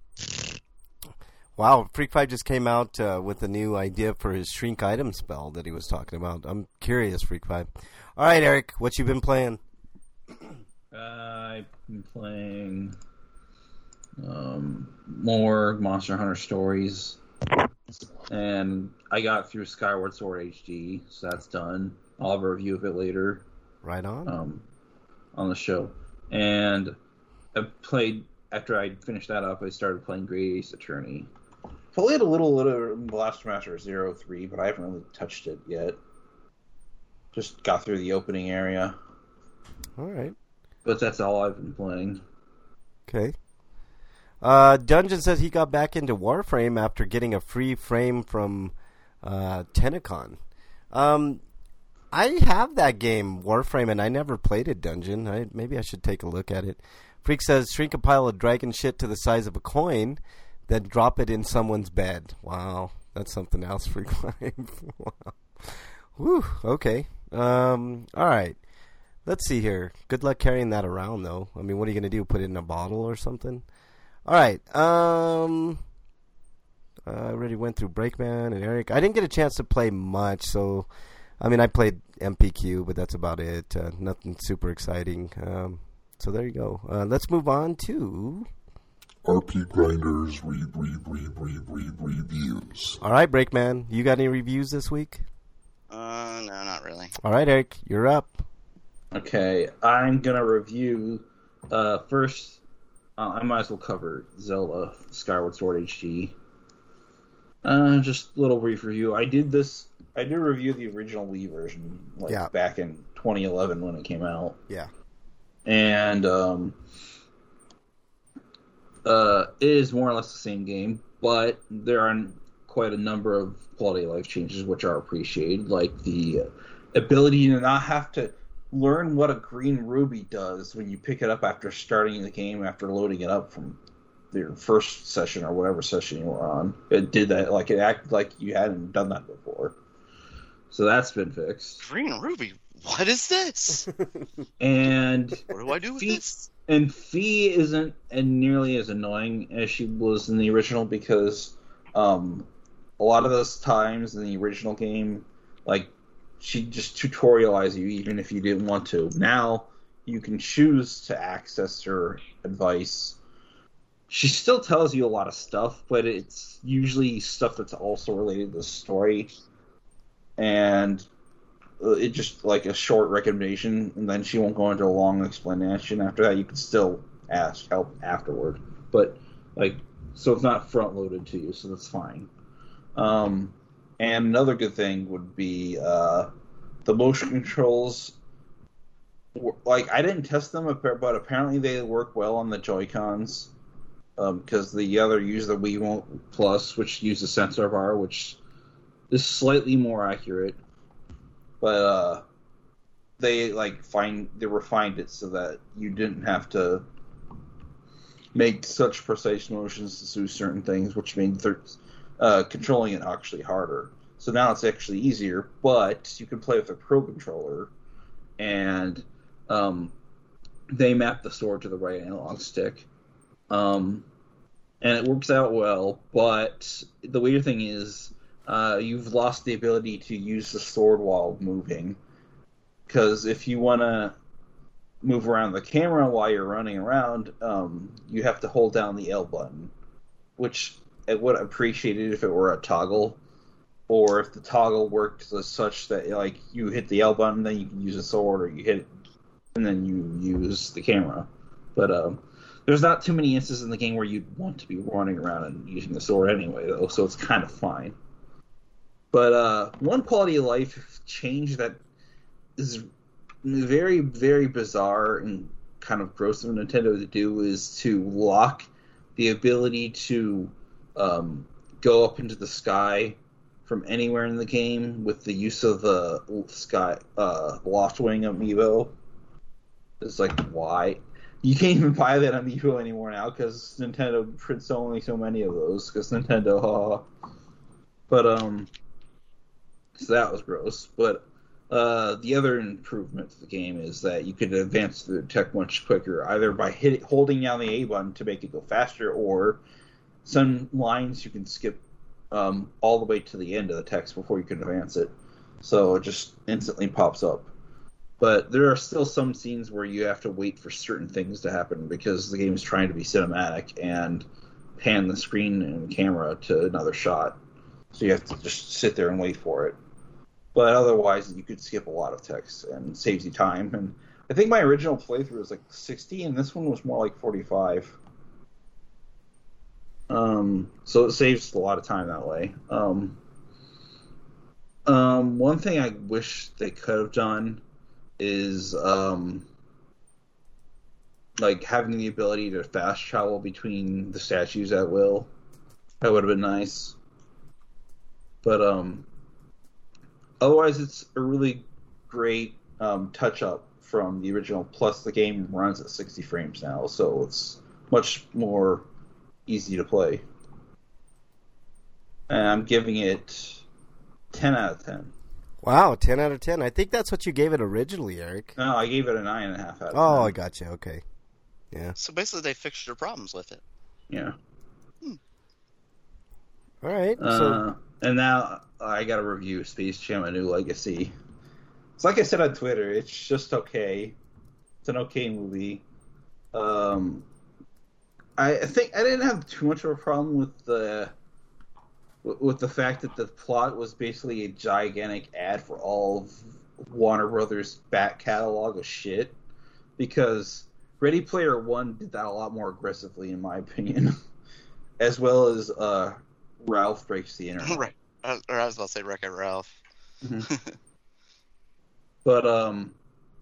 Wow, Freak Five just came out uh, with a new idea for his shrink item spell that he was talking about. I'm curious, Freak Five. All right, Eric, what you been playing? Uh, I've been playing um, more Monster Hunter Stories, and I got through Skyward Sword H D, so that's done. I'll have a review of it later Right on. um, on the show. And I played, after I finished that up, I started playing Great Ace Attorney. Played a little, little Blaster Master Zero three, but I haven't really touched it yet. Just got through the opening area. All right. But that's all I've been playing. Okay. Uh, Dungeon says he got back into Warframe after getting a free frame from uh, Tenacon. Um, I have that game, Warframe, and I never played it, Dungeon. I, maybe I should take a look at it. Freak says, shrink a pile of dragon shit to the size of a coin, then drop it in someone's bed. Wow. That's something else, Freak Five. Wow. Whew, okay. Um, all right. Let's see here. Good luck carrying that around, though. I mean, what are you going to do? Put it in a bottle or something? All right. Um, I already went through Breakman and Eric. I didn't get a chance to play much, so I mean, I played M P Q, but that's about it. Uh, nothing super exciting. Um, so there you go. Uh, let's move on to R P Grinders read, read, read, read, read, reviews. All right, Breakman. You got any reviews this week? Uh, no, not really. All right, Eric. You're up. Okay, I'm gonna review uh, first. Uh, I might as well cover Zelda Skyward Sword H D. Uh, just a little brief review. I did this. I did review the original Wii version, like Yeah. back in twenty eleven when it came out, Yeah. and um, uh, it is more or less the same game, but there are quite a number of quality of life changes which are appreciated, like the ability to not have to learn what a green ruby does when you pick it up after starting the game, after loading it up from your first session or whatever session you were on. It did that, like, it acted like you hadn't done that before. So that's been fixed. Green Ruby, what is this? And What do I do with Fee, this? and Fee isn't nearly as annoying as she was in the original, because um, a lot of those times in the original game, like, she just tutorialized you even if you didn't want to. Now you can choose to access her advice. She still tells you a lot of stuff, but it's usually stuff that's also related to the story. And it just, like, a short recommendation, and then she won't go into a long explanation. After that, you can still ask help afterward. But, like, so it's not front-loaded to you, so that's fine. Um, and another good thing would be uh, the motion controls. Like, I didn't test them, but apparently they work well on the Joy-Cons. Because um, the other use the Wiimote Plus, which uses sensor bar, which is slightly more accurate, but uh, they like find they refined it so that you didn't have to make such precise motions to do certain things, which made th- uh, controlling it actually harder. So now it's actually easier, but you can play with a Pro Controller, and um, they map the sword to the right analog stick. Um, and it works out well, but the weird thing is uh, you've lost the ability to use the sword while moving. Because if you want to move around the camera while you're running around, um, you have to hold down the L button, which I would appreciate it if it were a toggle, or if the toggle worked as such that, like, you hit the L button, then you can use a sword, or you hit it, and then you use the camera. But um, there's not too many instances in the game where you'd want to be running around and using the sword anyway, though, so it's kind of fine. But uh, one quality of life change that is very, very bizarre and kind of gross of Nintendo to do is to lock the ability to um, go up into the sky from anywhere in the game with the use of the sky uh, Loftwing amiibo. It's like, why? You can't even buy that amiibo anymore now because Nintendo prints only so many of those because Nintendo, haha. But um, so that was gross. But uh, the other improvement to the game is that you could advance the tech much quicker, either by hit, holding down the A button to make it go faster, or some lines you can skip um, all the way to the end of the text before you can advance it. So it just instantly pops up. But there are still some scenes where you have to wait for certain things to happen because the game is trying to be cinematic and pan the screen and camera to another shot. So you have to just sit there and wait for it. But otherwise, you could skip a lot of text and saves you time. And I think my original playthrough was like sixty, and this one was more like forty-five. Um, so it saves a lot of time that way. Um, um, one thing I wish they could have done is um, like having the ability to fast travel between the statues at will. That would have been nice. But um, otherwise, it's a really great um, touch-up from the original. Plus, the game runs at sixty frames now, so it's much more easy to play. And I'm giving it ten out of ten. Wow, ten out of ten. I think that's what you gave it originally, Eric. No, I gave it a nine and a half out of oh, ten. I got you. Okay. Yeah. So basically, they fixed your problems with it. Yeah. Hmm. All right. Uh, So, and now I got to review Space Jam: A New Legacy. It's like I said on Twitter. It's just okay. It's an okay movie. Um, I think I didn't have too much of a problem with the with the fact that the plot was basically a gigantic ad for all of Warner Brothers' back catalog of shit, because Ready Player One did that a lot more aggressively, in my opinion, as well as uh, Ralph Breaks the Internet. Right. Uh, or I was about to say Wreck-It Ralph. Mm-hmm. But um,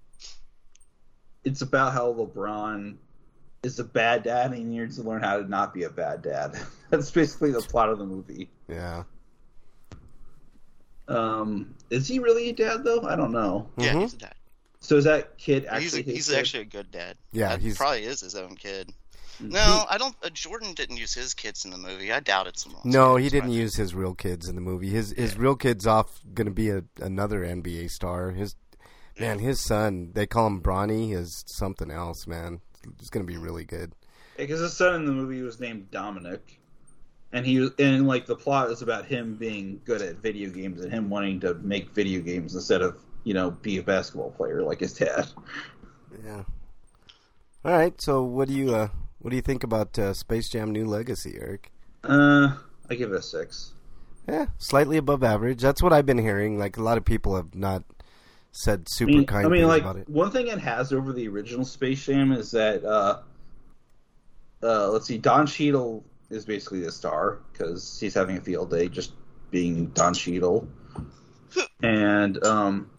it's about how LeBron is a bad dad and he needs to learn how to not be a bad dad. That's basically the plot of the movie. yeah. Um, is he really a dad, though? I don't know. Yeah, Mhm. he's a dad. So is that kid He's actually? a, his he's kid? actually a good dad. Yeah, that he's- probably is his own kid. Mm-hmm. No, I don't. Uh, Jordan didn't use his kids in the movie. I doubt it's someone. No, he didn't use his real kids in the movie. His his real kid's off going to be a, another N B A star. His man, his son, they call him Bronny, is something else, man. It's going to be really good. Because his son in the movie was named Dominic, and he was, and like the plot is about him being good at video games and him wanting to make video games instead of you know be a basketball player like his dad. Yeah. All right. So, what do you uh, what do you think about uh, Space Jam: New Legacy, Eric? Uh, I give it a six. Yeah, slightly above average. That's what I've been hearing. Like a lot of people have not said I super mean, kind I mean, things like about it. one thing it has over the original Space Jam is that uh, uh, let's see, Don Cheadle is basically the star because he's having a field day just being Don Cheadle, and um,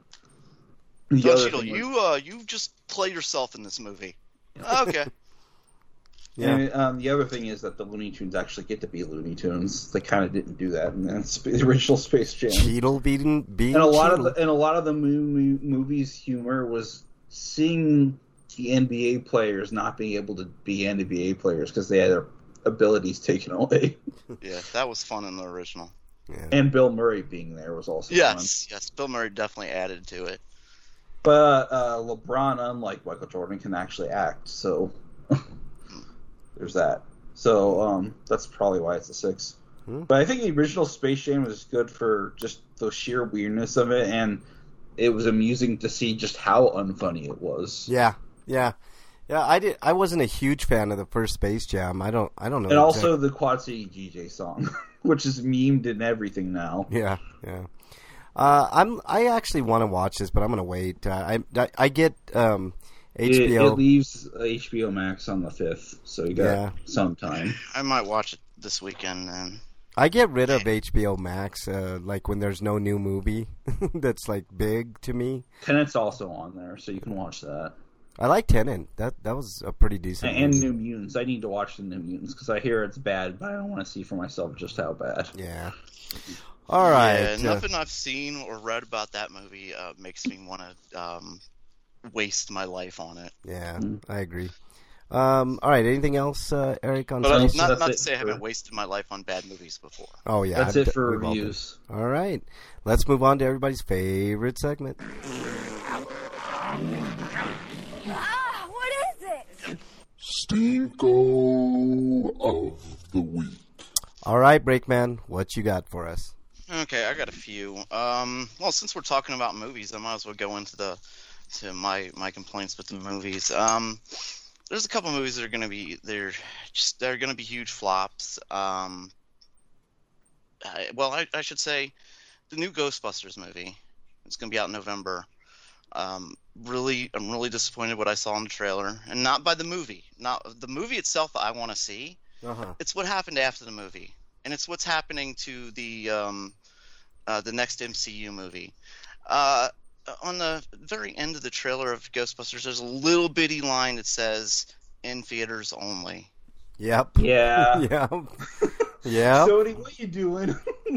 the Don other Cheadle, thing was- you uh, you just play yourself in this movie. Okay. Yeah. And, um, the other thing is that the Looney Tunes actually get to be Looney Tunes. They kind of didn't do that in the sp- the original Space Jam. Cheadle being being And a lot Cheadle. of the, and a lot of the mo- mo- movies' humor was seeing the N B A players not being able to be N B A players because they had their abilities taken away. Yeah, that was fun in the original. Yeah. And Bill Murray being there was also fun. Yes, yes. Bill Murray definitely added to it. But uh, LeBron, unlike Michael Jordan, can actually act. So there's that. So um, that's probably why it's a six. Hmm. But I think the original Space Jam was good for just the sheer weirdness of it, and it was amusing to see just how unfunny it was. Yeah, yeah, yeah. I did. I wasn't a huge fan of the first Space Jam. I don't. I don't know. And exact- also the Quad City D J song, which is memed in everything now. yeah, yeah. Uh, I'm. I actually want to watch this, but I'm gonna wait. Uh, I, I I get um, H B O. It, it leaves H B O Max on the fifth, so you got Yeah. some time. I might watch it this weekend then. I get rid of H B O Max, uh, like when there's no new movie that's like big to me. Tenet's also on there, so you can watch that. I like Tenet. That that was a pretty decent. And movie. New Mutants. I need to watch the New Mutants because I hear it's bad, but I don't want to see for myself just how bad. Yeah. All right. Yeah, uh, nothing I've seen or read about that movie uh, makes me want to um, waste my life on it. yeah, Mm. I agree. Um, all right. Anything else, uh, Eric? On But uh, Space not, Jam? that's not to it say I haven't for- wasted my life on bad movies before. Oh yeah, That's I've it for d- we've all been. reviews. All right. Let's move on to everybody's favorite segment. Ah, what is it? Stinko of the week. All right, Breakman, what you got for us? Okay, I got a few. Um, well, since we're talking about movies, I might as well go into the to my my complaints with the movies. Um, there's a couple movies that are gonna be they're just they're gonna be huge flops. Um, I, well, I, I should say the new Ghostbusters movie. It's gonna be out in November. Um, really, I'm really disappointed what I saw in the trailer, and not by the movie. Not the movie itself. I want to see. Uh-huh. It's what happened after the movie, and it's what's happening to the um, uh, the next M C U movie. Uh, on the very end of the trailer of Ghostbusters, there's a little bitty line that says "in theaters only." Yep. Yeah. Yep. Yep. Sony, what you doing?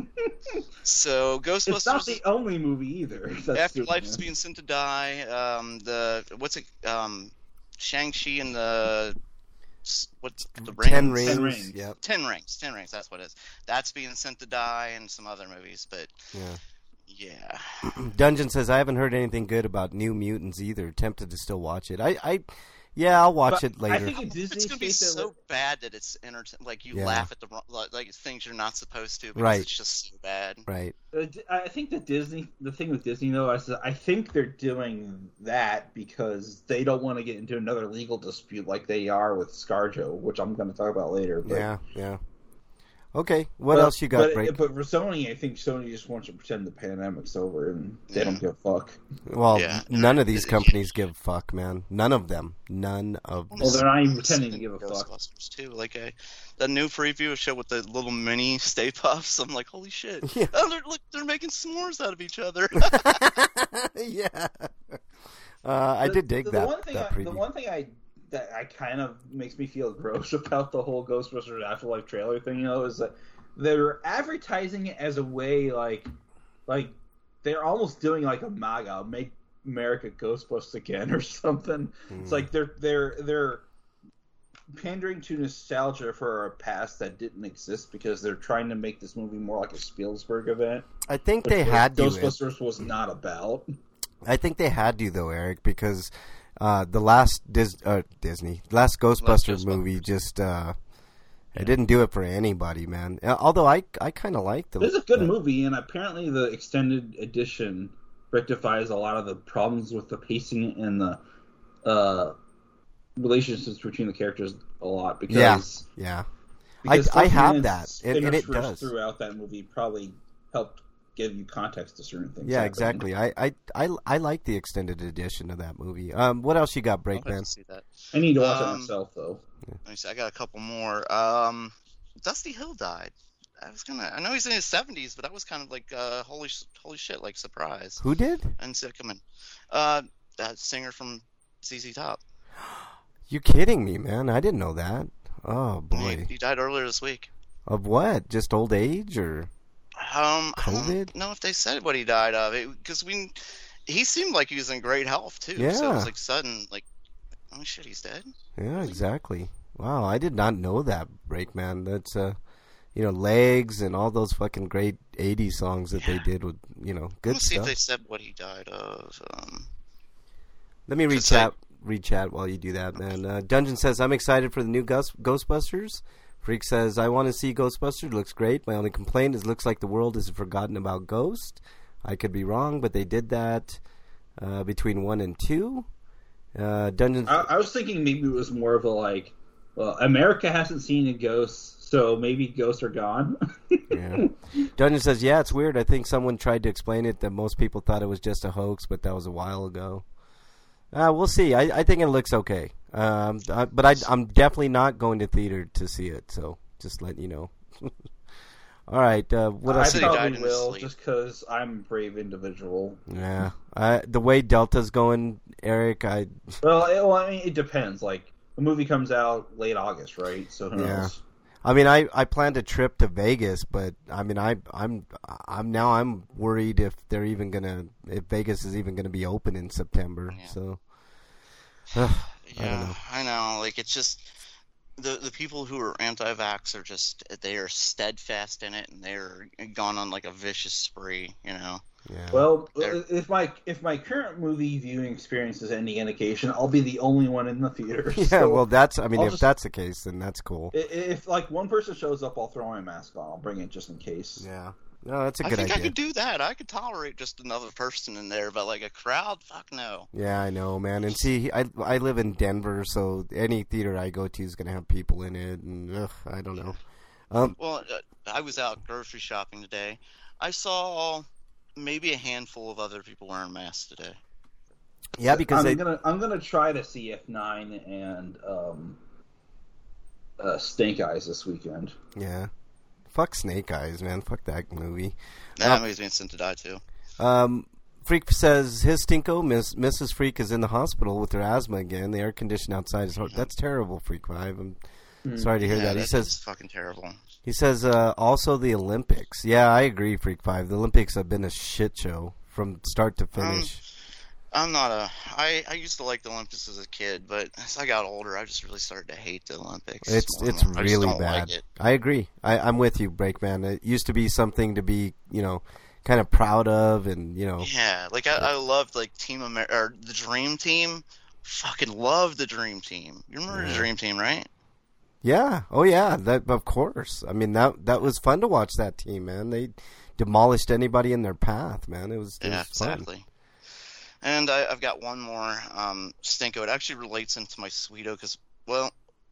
So It's not Ghostbusters the only movie either. That's doing Afterlife is it. being sent to die. Um, the what's it? Um, Shang-Chi and the what's the rings? Ten rings. Ten Rings. Yep. Ten rings. Ten rings. That's what it is. That's being sent to die, and some other movies. But Yeah. yeah, Dungeon says I haven't heard anything good about New Mutants either. Tempted to still watch it. I, I yeah, I'll watch But it later. I think in Disney it's gonna be case it so was- bad that it's entertain. Like you Yeah. laugh at the wrong, like, like things you're not supposed to. Because Right. It's just so bad. Right. Uh, I think the Disney, the thing with Disney though, is that I think they're doing that because they don't want to get into another legal dispute like they are with ScarJo, which I'm going to talk about later. But, Yeah. Yeah. Okay. What but- else you got, but, Break? But for Sony, I think Sony just wants to pretend the pandemic's over and they Yeah. don't give a fuck. Well, Yeah. none of these companies give a fuck, man. None of them. None of them. Well, they're not even pretending to give a fuck. Ghostbusters too. Like a that new preview show with the little mini Stay Puffs. I'm like, holy shit! Yeah. Oh, they're look, they're making s'mores out of each other. yeah. Uh, I The- did dig the, that. The one thing, that I, preview. the one thing I that I kind of makes me feel gross about the whole Ghostbusters Afterlife trailer thing, you know, is that they're advertising it as a way like, like they're almost doing like a MAGA make America Ghostbusters again or something. Mm. It's like they're they're they're pandering to nostalgia for a past that didn't exist because they're trying to make this movie more like a Spielberg event. I think they had to. Ghostbusters was not about. I think they had to though, Eric, because uh, the last Dis- uh, Disney, last Ghostbusters movie just uh, yeah. it didn't do it for anybody, man. Although I I kind of liked the. It's a good uh, movie, and apparently the extended edition rectifies a lot of the problems with the pacing and the uh, relationships between the characters a lot. Because yeah, yeah, because I I have that, and, and it does throughout that movie probably helped give you context to certain things. Yeah, exactly. I, I, I, I like the extended edition of that movie. Um, what else you got, Breakman? See that. I need to watch um, it myself, though. Let me see. I got a couple more. Um, Dusty Hill died. I was gonna. I know he's in his seventies, but that was kind of like uh, holy, holy shit, like surprise. Who did? I didn't see it coming. Uh, that singer from Z Z Top. You kidding me, man? I didn't know that. Oh boy. He, he died earlier this week. Of what? Just old age or? Um, COVID? I don't know if they said what he died of. Because we, he seemed like he was in great health too. Yeah. So it was like sudden, like, oh shit, he's dead. Yeah, exactly. Wow, I did not know that, Breakman. That's uh, you know, Legs and all those fucking great eighties songs that yeah. they did with, you know, good Let's stuff. See if they said what he died of. Um, Let me read chat. Like, read chat while you do that, man. Uh, Dungeon says, I'm excited for the new Ghost- Ghostbusters. Freak says, I want to see Ghostbusters. Looks great. My only complaint is it looks like the world has forgotten about Ghost. I could be wrong, but they did that uh, between one and two. Uh, Dungeon. I, I was thinking maybe it was more of a like, well, America hasn't seen a ghost, so maybe ghosts are gone. Yeah. Dungeon says, yeah, it's weird. I think someone tried to explain it that most people thought it was just a hoax, but that was a while ago. Uh, we'll see. I, I think it looks okay. Um, I, but I, I'm definitely not going to theater to see it, so just letting you know. All right. Uh, what else? I probably will, just because I'm a brave individual. Yeah. Uh, the way Delta's going, Eric, I... Well, it, well, I mean, it depends. Like, the movie comes out late August, right? So who yeah. knows? I mean, I, I planned a trip to Vegas, but I mean, I I'm I'm now I'm worried if they're even gonna if Vegas is even gonna be open in September. Yeah. So, uh, yeah, I don't know. I know. Like it's just the the people who are anti-vax are just they are steadfast in it, and they're gone on like a vicious spree. You know. Yeah. Well, They're... if my if my current movie viewing experience is any indication, I'll be the only one in the theater. Yeah, so well, that's I mean, I'll if just, that's the case, then that's cool. If, if like one person shows up, I'll throw my mask on. I'll bring it just in case. Yeah. No, that's a I good think idea. I could do that. I could tolerate just another person in there, but like a crowd, fuck no. Yeah, I know, man. And see, I I live in Denver, so any theater I go to is going to have people in it, and ugh, I don't know. Um, well, uh, I was out grocery shopping today. I saw maybe a handful of other people wearing masks today. Yeah, because I'm they... gonna I'm gonna try to see F nine and um, uh, Snake Eyes this weekend. Yeah. Fuck Snake Eyes, man. Fuck that movie. That uh, movie's been sent to die, too. Um, Freak says his Stinko, Miss, Missus Freak, is in the hospital with her asthma again. The air conditioning outside is hard. Mm-hmm. That's terrible, Freak five. I'm mm-hmm. sorry to hear yeah, that. He that says fucking terrible. He says uh, also the Olympics. Yeah, I agree, Freak five. The Olympics have been a shit show from start to finish. Um, I'm not a. I, I used to like the Olympics as a kid, but as I got older, I just really started to hate the Olympics. It's more. it's I really just don't bad. Like it. I agree. I, I'm with you, Breakman. It used to be something to be, you know, kind of proud of, and you know. Yeah, like I, I loved like Team America or the Dream Team. Fucking loved the Dream Team. You remember yeah. the Dream Team, right? Yeah. Oh yeah. That of course. I mean that that was fun to watch that team, man. They demolished anybody in their path, man. It was, it yeah, was fun. Exactly. And I, I've got one more um, Stinko. It actually relates into my Sweeto because, well,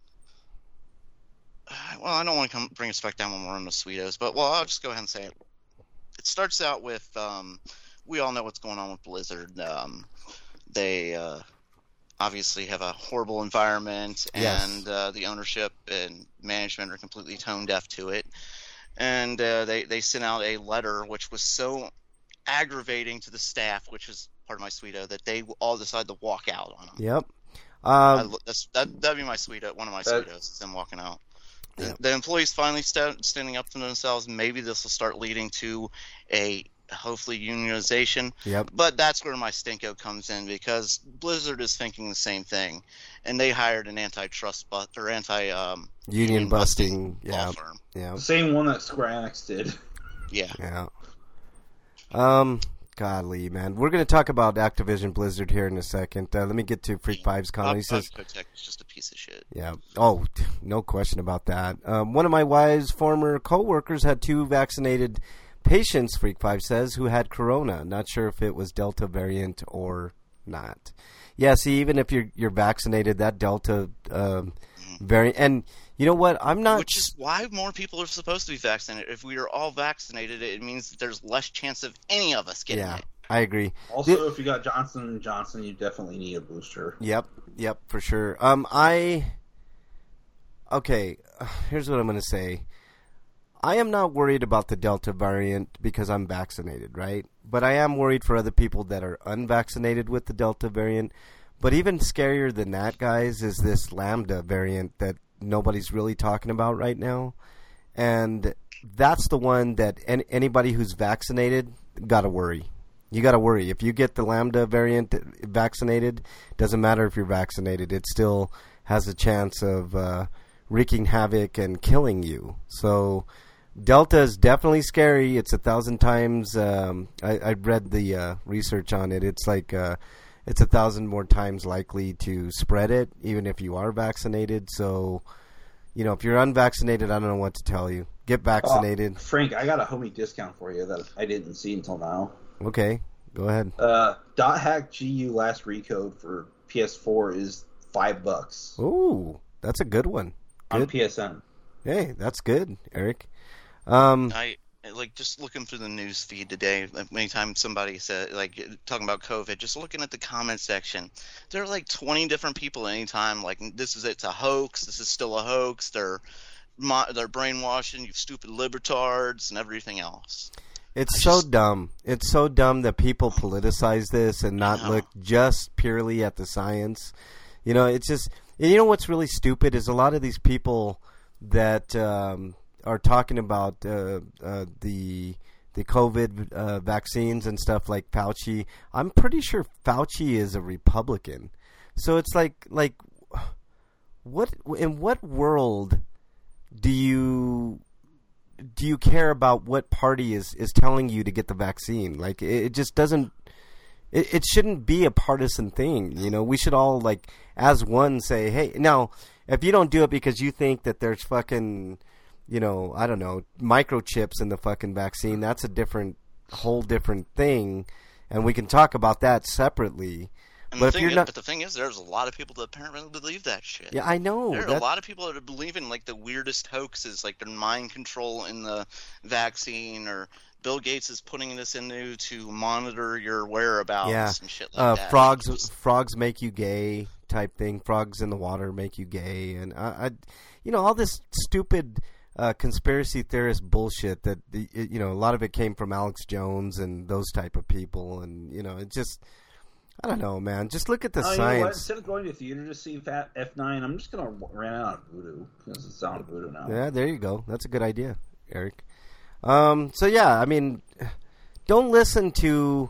well, I don't want to come bring us back down when we're on the Sweetos, but well, I'll just go ahead and say it. It starts out with um, we all know what's going on with Blizzard. Um, they uh, obviously have a horrible environment, Yes. and uh, the ownership and management are completely tone deaf to it. And uh, they they sent out a letter which was so aggravating to the staff, which is part of my Sweeto, that they all decided to walk out on them. Yep. I, Um, that's, that, that'd be my Sweeto, one of my That- Sweetos, is them walking out. Yeah. The, the employees finally sta- standing up to themselves. Maybe this will start leading to a hopefully unionization. Yep. But that's where my stinko comes in, because Blizzard is thinking the same thing, and they hired an antitrust bu- or anti um, Union busting, law yeah, firm. yeah, The same one that Square Enix did. Yeah. yeah. Um, godly man, we're gonna talk about Activision Blizzard here in a second. Uh, let me get to Freak Five's comment. He says, Kotick is just a piece of shit. yeah. Oh, no question about that. Um, one of my wife's former co-workers had two vaccinated patients, Freak Five says, who had corona. Not sure if it was Delta variant or not. Yeah, see, even if you're you're vaccinated, that Delta um, variant, and you know what? I'm not. Which is why more people are supposed to be vaccinated. If we are all vaccinated, it means that there's less chance of any of us getting Yeah, it. I agree. Also, The- if you got Johnson and Johnson, you definitely need a booster. Yep, yep, for sure. Um, I. Okay, here's what I'm going to say. I am not worried about the Delta variant because I'm vaccinated, right? But I am worried for other people that are unvaccinated with the Delta variant. But even scarier than that, guys, is this Lambda variant that nobody's really talking about right now. And that's the one that any, anybody who's vaccinated got to worry. You got to worry. If you get the Lambda variant vaccinated, doesn't matter if you're vaccinated. It still has a chance of uh, wreaking havoc and killing you. So Delta is definitely scary. It's a thousand times. Um, I, I read the uh, research on it. It's like uh, it's a thousand more times likely to spread it, even if you are vaccinated. So, you know, if you're unvaccinated, I don't know what to tell you. Get vaccinated. Uh, Frank, I got a homie discount for you that I didn't see until now. Okay, go ahead. Uh, Dot Hack G U last recode for P S four is five bucks Ooh, that's a good one. on Good. P S N. Hey, that's good, Eric. Um, I like just looking through the news feed today. Like, anytime somebody said, like, talking about COVID, just looking at the comment section, there are like twenty different people anytime. Like, this is it's a hoax. This is still a hoax. They're mo- they're brainwashing you, stupid libertards, and everything else. It's I so just- dumb. It's so dumb that people politicize this and not know. look just purely at the science. You know, it's just, and you know what's really stupid is a lot of these people that um, are talking about uh, uh, the the COVID uh, vaccines and stuff like Fauci. I'm pretty sure Fauci is a Republican. So it's like, like, what in what world do you do you care about what party is, is telling you to get the vaccine? Like, it, it just doesn't, it, it shouldn't be a partisan thing. You know, we should all, like, as one say, hey, now, if you don't do it because you think that there's fucking, you know, I don't know, microchips in the fucking vaccine, that's a different, whole different thing. And we can talk about that separately. And But the if thing you're is, not- but the thing is, there's a lot of people that apparently believe that shit. Yeah, I know. There are that- a lot of people that are believing like the weirdest hoaxes, like their mind control in the vaccine, or Bill Gates is putting this into to monitor your whereabouts Yeah. and shit like uh, that. frogs It's just- frogs make you gay type thing. Frogs in the water make you gay, and I, I you know, all this stupid uh, conspiracy theorist bullshit that the, it, you know, a lot of it came from Alex Jones and those type of people, and you know, it just, I don't know, man. Just look at the Oh, you know what? science. Instead of going to theater to see Fat F nine, I'm just gonna rent out Voodoo because it's on Voodoo now. Yeah, there you go. That's a good idea, Eric. Um, so yeah, I mean, don't listen to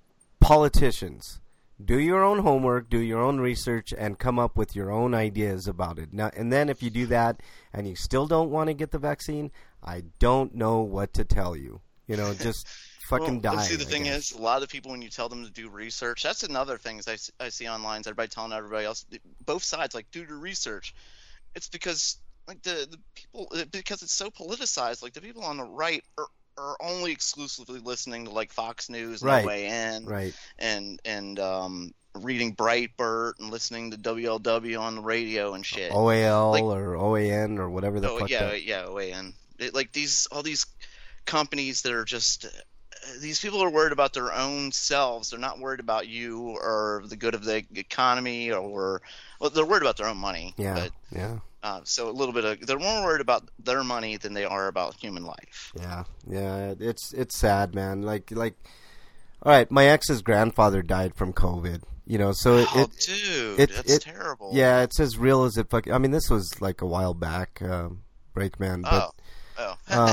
politicians. Do your own homework, do your own research, and come up with your own ideas about it. Now, and then if you do that and you still don't want to get the vaccine, I don't know what to tell you. You know, just fucking well, die. See, the I thing guess. is, a lot of people, when you tell them to do research, that's another thing is I, s- I see online, is everybody telling everybody else, both sides, like, do your research. It's because, like, the, the people, because it's so politicized, like, the people on the right are, are only exclusively listening to, like, Fox News and Right. O A N Right. and, and um, reading Breitbart and listening to W L W on the radio and shit. O A L Like- or O A N or whatever the Oh, fuck yeah, that. yeah, O A N. It, like, these, all these companies that are just... These people are worried about their own selves. They're not worried about you or the good of the economy, or well, they're worried about their own money. Yeah, But, yeah. uh, so a little bit of they're more worried about their money than they are about human life. Yeah, yeah, it's it's sad, man. Like like, all right, my ex's grandfather died from COVID. You know, so it, oh, it dude, it- that's it- terrible. yeah, it's as real as it fucking. I mean, this was like a while back, um, Breakman. But Oh, oh. um,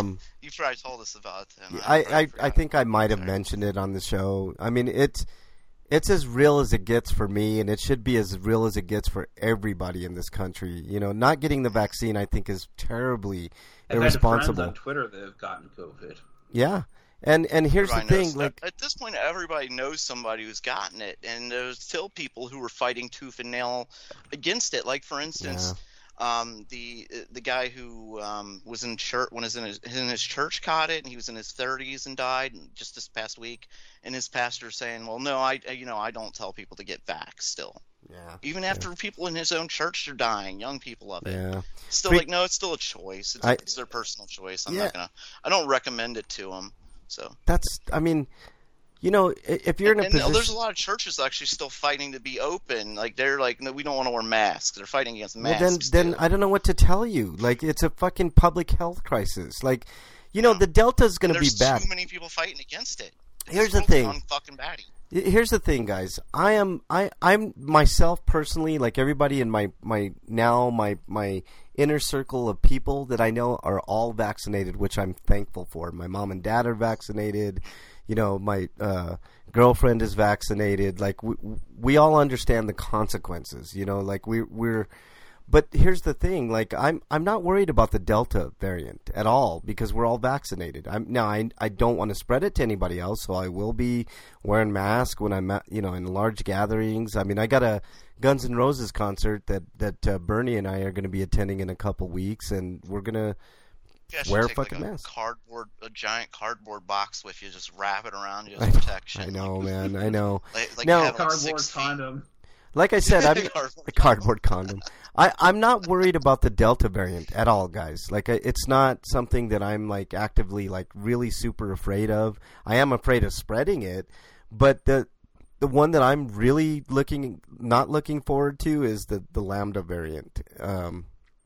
You probably told us about them. I, I, I think I might have mentioned it on the show. I mean, it's it's as real as it gets for me, and it should be as real as it gets for everybody in this country. You know, not getting the vaccine, I think, is terribly I've irresponsible. had friends on Twitter that have gotten COVID. Yeah. And and here's Everybody the thing, knows, like at this point, everybody knows somebody who's gotten it, and there's still people who are fighting tooth and nail against it. Like for instance, yeah. um, the the guy who um, was in church when his in his in his church caught it, and he was in his thirties and died just this past week. And his pastor's saying, "Well, no, I you know I don't tell people to get vaxxed still." Yeah. Even after yeah. people in his own church are dying, young people of it. Yeah. Still, Pre- like, no, it's still a choice. It's, I, it's their personal choice. I'm yeah. not gonna. I don't recommend it to them. So that's, I mean, you know, if you're in a and, position, and there's a lot of churches actually still fighting to be open. Like they're like, no, we don't want to wear masks. They're fighting against masks. Well, then, then I don't know what to tell you. Like, it's a fucking public health crisis. Like, you know, yeah. the Delta's going to be bad. There's too many people fighting against it. Here's the thing. Fucking baddie. Here's the thing, guys. I am, I, I'm myself personally, like everybody in my, my now my my inner circle of people that I know are all vaccinated, which I'm thankful for. My mom and dad are vaccinated. You know, my uh, girlfriend is vaccinated. Like we we all understand the consequences. You know, like we we're. But here's the thing, like I'm I'm not worried about the Delta variant at all because we're all vaccinated. I'm now I I don't want to spread it to anybody else, so I will be wearing masks when I'm at, you know, in large gatherings. I mean, I got a Guns N' Roses concert that that uh, Bernie and I are going to be attending in a couple weeks, and we're gonna yeah, wear a take fucking like a mask. Cardboard, a giant cardboard box with you, just wrap it around you as protection. I know, man. I know. Like, like now, have, like, cardboard six condom. Feet. Like I said, I'm cardboard a cardboard condom. I, I'm not worried about the Delta variant at all, guys. Like, it's not something that I'm like actively like really super afraid of. I am afraid of spreading it, but the the one that I'm really looking not looking forward to is the the Lambda variant. Um,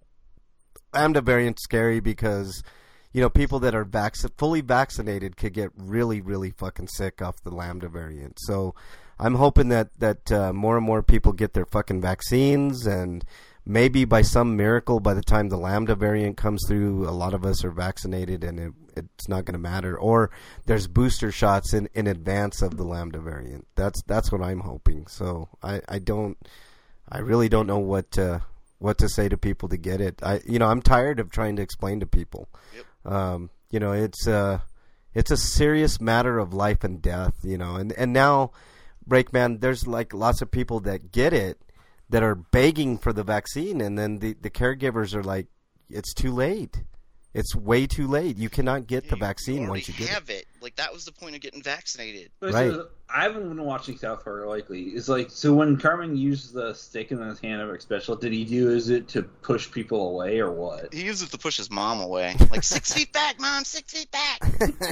Lambda variant's scary because you know people that are vac- fully vaccinated could get really really fucking sick off the Lambda variant. So I'm hoping that that uh, more and more people get their fucking vaccines, and maybe by some miracle, by the time the Lambda variant comes through, a lot of us are vaccinated, and it, it's not going to matter. Or there's booster shots in, in advance of the Lambda variant. That's that's what I'm hoping. So I, I don't, I really don't know what to, what to say to people to get it. I you know I'm tired of trying to explain to people. Yep. Um, you know it's uh it's a serious matter of life and death. You know, and and now. Breakman, there's like lots of people that get it that are begging for the vaccine, and then the, the caregivers are like, it's too late. It's way too late. You cannot get the vaccine you once you get have it. it. Like, that was the point of getting vaccinated. But right. So, I haven't been watching South Park lately. It's like, so when Carmen used the stick in his hand of Rick Special, did he use it to push people away or what? He used it to push his mom away. Like, six feet back, Mom, six feet back.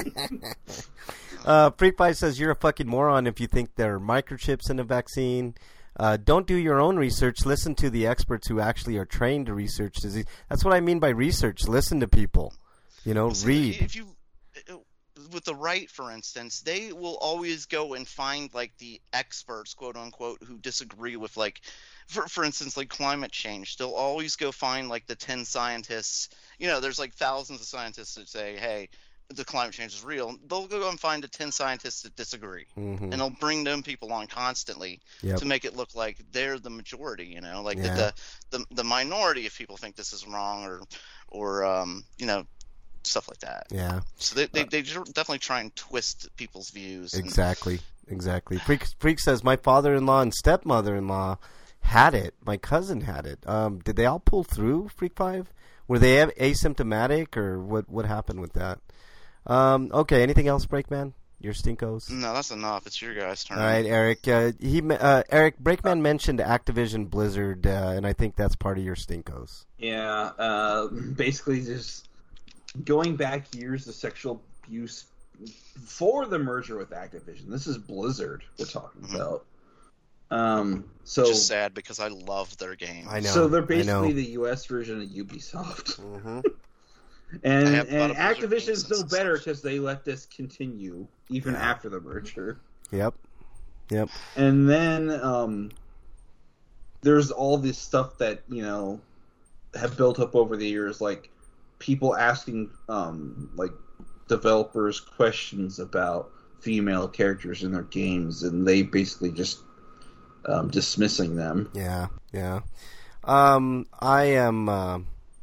uh, Freak Pie says, you're a fucking moron if you think there are microchips in a vaccine. Uh, don't do your own research. Listen to the experts who actually are trained to research disease. That's what I mean by research. Listen to people. You know, See, read. If you, with the right, for instance, they will always go and find like the experts, quote unquote, who disagree with like, for for instance, like climate change. They'll always go find like the ten scientists. You know, there's like thousands of scientists that say, hey, the climate change is real. They'll go and find the ten scientists that disagree, mm-hmm. and they'll bring them people on constantly yep. to make it look like they're the majority. You know, like yeah. the, the the minority if people think this is wrong or or um you know. Stuff like that. Yeah. So they they, they definitely try and twist people's views. And... Exactly. Exactly. Freak, Freak says, my father-in-law and stepmother-in-law had it. My cousin had it. Um, did they all pull through, Freak Five? Were they asymptomatic, or what, what happened with that? Um, okay, anything else, Breakman? Your stinkos? No, that's enough. It's your guys' turn. All right, Eric. Uh, he uh, Eric Breakman mentioned Activision Blizzard, uh, and I think that's part of your stinkos. Yeah. Uh, basically, just... going back years of sexual abuse for the merger with Activision. This is Blizzard we're talking mm-hmm. about. Um, so Which is sad because I love their game. I know. So they're basically the U S version of Ubisoft. Mm-hmm. and and Activision's no better because they let this continue even yeah. after the merger. Yep. Yep. And then um, there's all this stuff that, you know, have built up over the years, like people asking um, like developers questions about female characters in their games, and they basically just um, dismissing them. Yeah, yeah. Um, I am. Uh,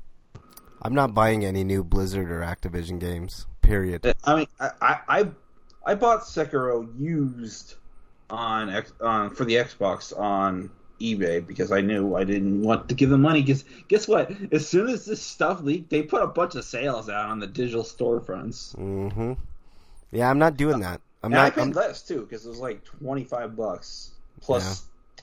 I'm not buying any new Blizzard or Activision games. Period. I mean, I I, I, I bought Sekiro used on X, on for the Xbox on eBay because I knew I didn't want to give them money. Because guess what? As soon as this stuff leaked, they put a bunch of sales out on the digital storefronts. Mm-hmm. Yeah, I'm not doing that. I'm and not. I paid I'm, less too because it was like twenty-five bucks plus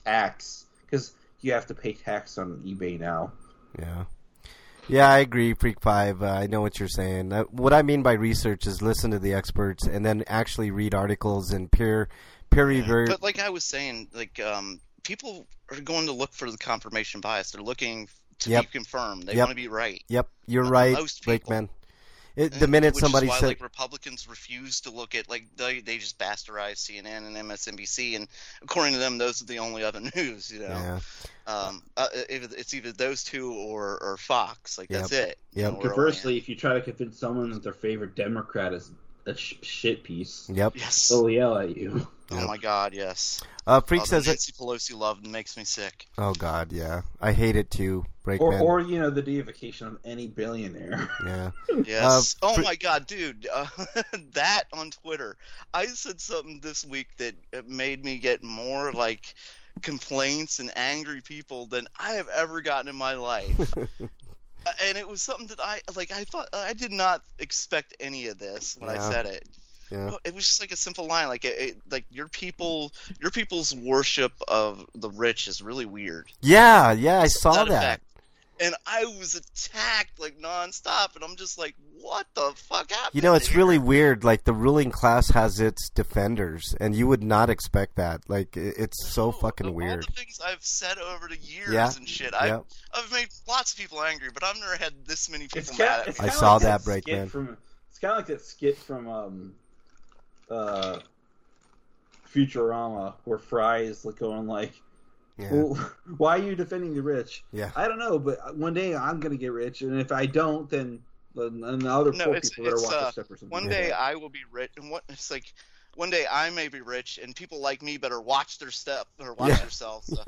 tax because you have to pay tax on eBay now. Yeah. Yeah, I agree, Freak Five. Uh, I know what you're saying. Uh, what I mean by research is listen to the experts and then actually read articles and peer peer review. But like I was saying, like um, people are going to look for the confirmation bias. They're looking to Yep. be confirmed. They Yep. want to be right. Yep, you're Uh, right, most people. Brakeman. It, the minute Which somebody is why, said, like, Republicans refuse to look at, like, they, they just bastardize C N N and M S N B C, and according to them, those are the only other news, you know. yeah, Um, uh, if it's either those two or, or Fox, like, that's Yep. it. You Yep. know, we're all Conversely, if you try to convince someone that their favorite Democrat is a sh- shit piece, yep. in. Yes. they'll yell at you. Oh, my God, yes. Uh, Freak Oh, says the it. Nancy Pelosi love makes me sick. Oh God, yeah, I hate it too, Or, Brakeman. or, you know, the deification of any billionaire. yeah, Yes. Uh, oh Fr- my God, dude! Uh, that on Twitter, I said something this week that it made me get more like complaints and angry people than I have ever gotten in my life. Uh, and it was something that I like. I thought I did not expect any of this when I Yeah. said it. yeah, It was just like a simple line, like it, it, like your people, your people's worship of the rich is really weird. yeah, yeah. I saw That that. effect. And I was attacked like nonstop, and I'm just like, what the fuck happened? You know, it's here? really weird. Like the ruling class has its defenders, and you would not expect that. Like it- it's so No, fucking of weird. All the things I've said over the years Yeah, and shit. I've, yeah. I've made lots of people angry, but I've never had this many people It's mad kind at it's me. I kinda saw like that, skit Brakeman. From, it's kind of like that skit from um, uh, Futurama where Fry is like going like, Yeah, well, why are you defending the rich? yeah, I don't know, but one day I'm gonna get rich, and if I don't, then then then the other No, poor it's- people better it's, watch uh, their step or something. One like day that. I will be rich, and what it's like. One day I may be rich, and people like me better watch their step or watch Yeah. themselves. So.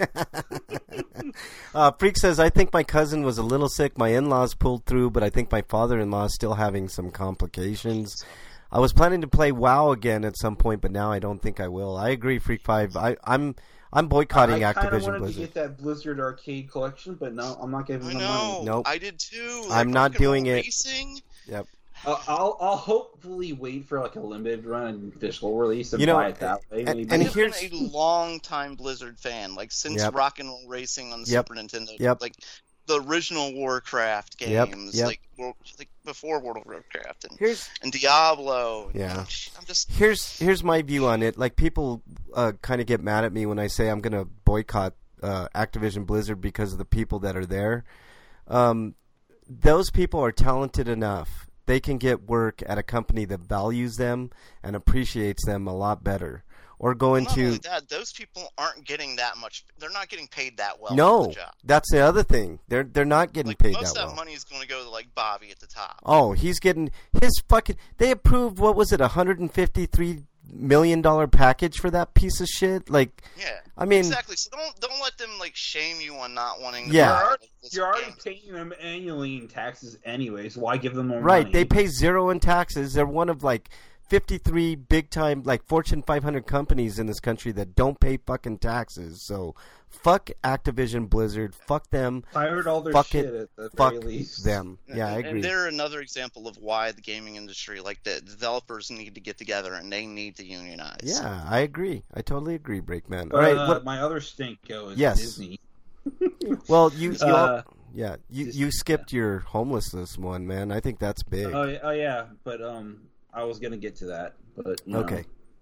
uh, Freak says, I think my cousin was a little sick. My in-laws pulled through, but I think my father-in-law is still having some complications. I was planning to play WoW again at some point, but now I don't think I will. I agree, Freak Five. I, I'm I'm boycotting I kind of Activision wanted Blizzard. to get that Blizzard arcade collection, but no, I'm not giving I them know. money. Nope. I did too. I'm not Pokemon doing it. Racing. Yep. Uh, I'll I'll hopefully wait for like a limited run and physical release and You know, buy it that way. and- maybe. and I've here's- been a long time Blizzard fan, like since Yep. Rock and Roll Racing on the Yep. Super Nintendo. Yep. Like the original Warcraft Yep. games, Yep. like, World, like before World of Warcraft and, Here's and Diablo. Yeah. I'm just here's here's my view on it. Like people uh, kind of get mad at me when I say I'm going to boycott uh, Activision Blizzard because of the people that are there. Um, those people are talented enough. They can get work at a company that values them and appreciates them a lot better. Or go not into only that, those people aren't getting that much. They're not getting paid that well. For no, the job. that's the other thing. They're they're not getting Like paid most that of that well. money is going to go to like Bobby at the top. Oh, he's getting his fucking. They approved what was it, a hundred and fifty-three million dollar package for that piece of shit. Like, Yeah, I mean, exactly. So don't don't let them like shame you on not wanting. To Yeah. buy, You're, like, this you're already game. paying them annually in taxes anyways. Why give them more right? money? They pay zero in taxes. They're one of like fifty-three big time, like Fortune five hundred companies in this country that don't pay fucking taxes. So, fuck Activision Blizzard. Fuck them. Fired all their Fuck shit it. at the Fuck very least. them. Yeah, I And- agree. And they're another example of why the gaming industry, like the developers, need to get together and they need to unionize. Yeah, I agree. I totally agree, Breakman. All But, right. uh, What, my other stinko is Yes. Disney. well, you, you all, uh, yeah, you just- you skipped your homelessness one, man. I think that's big. Oh, yeah- oh yeah, but um, I was gonna get to that, but no. Okay.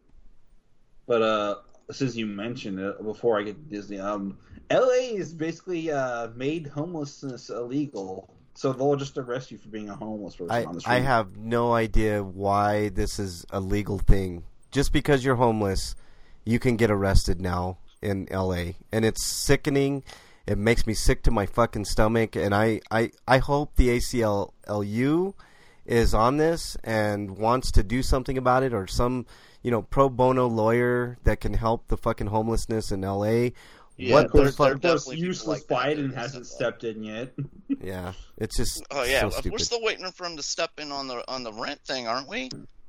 But uh, since you mentioned it before I get to Disney, um, L A is basically uh made homelessness illegal, so they'll just arrest you for being a homeless person I, on the street. I have no idea why this is a legal thing. Just because you're homeless, you can get arrested now in L A, and it's sickening. It makes me sick to my fucking stomach, and I, I, I hope the A C L U is on this and wants to do something about it, or some, you know, pro bono lawyer that can help the fucking homelessness in L A. Yeah, what Of course, the fuck? of course definitely useless people like that Biden that hasn't step stepped in yet. Yeah, it's just Oh yeah, so we're stupid. still waiting for him to step in on the on the rent thing, aren't we?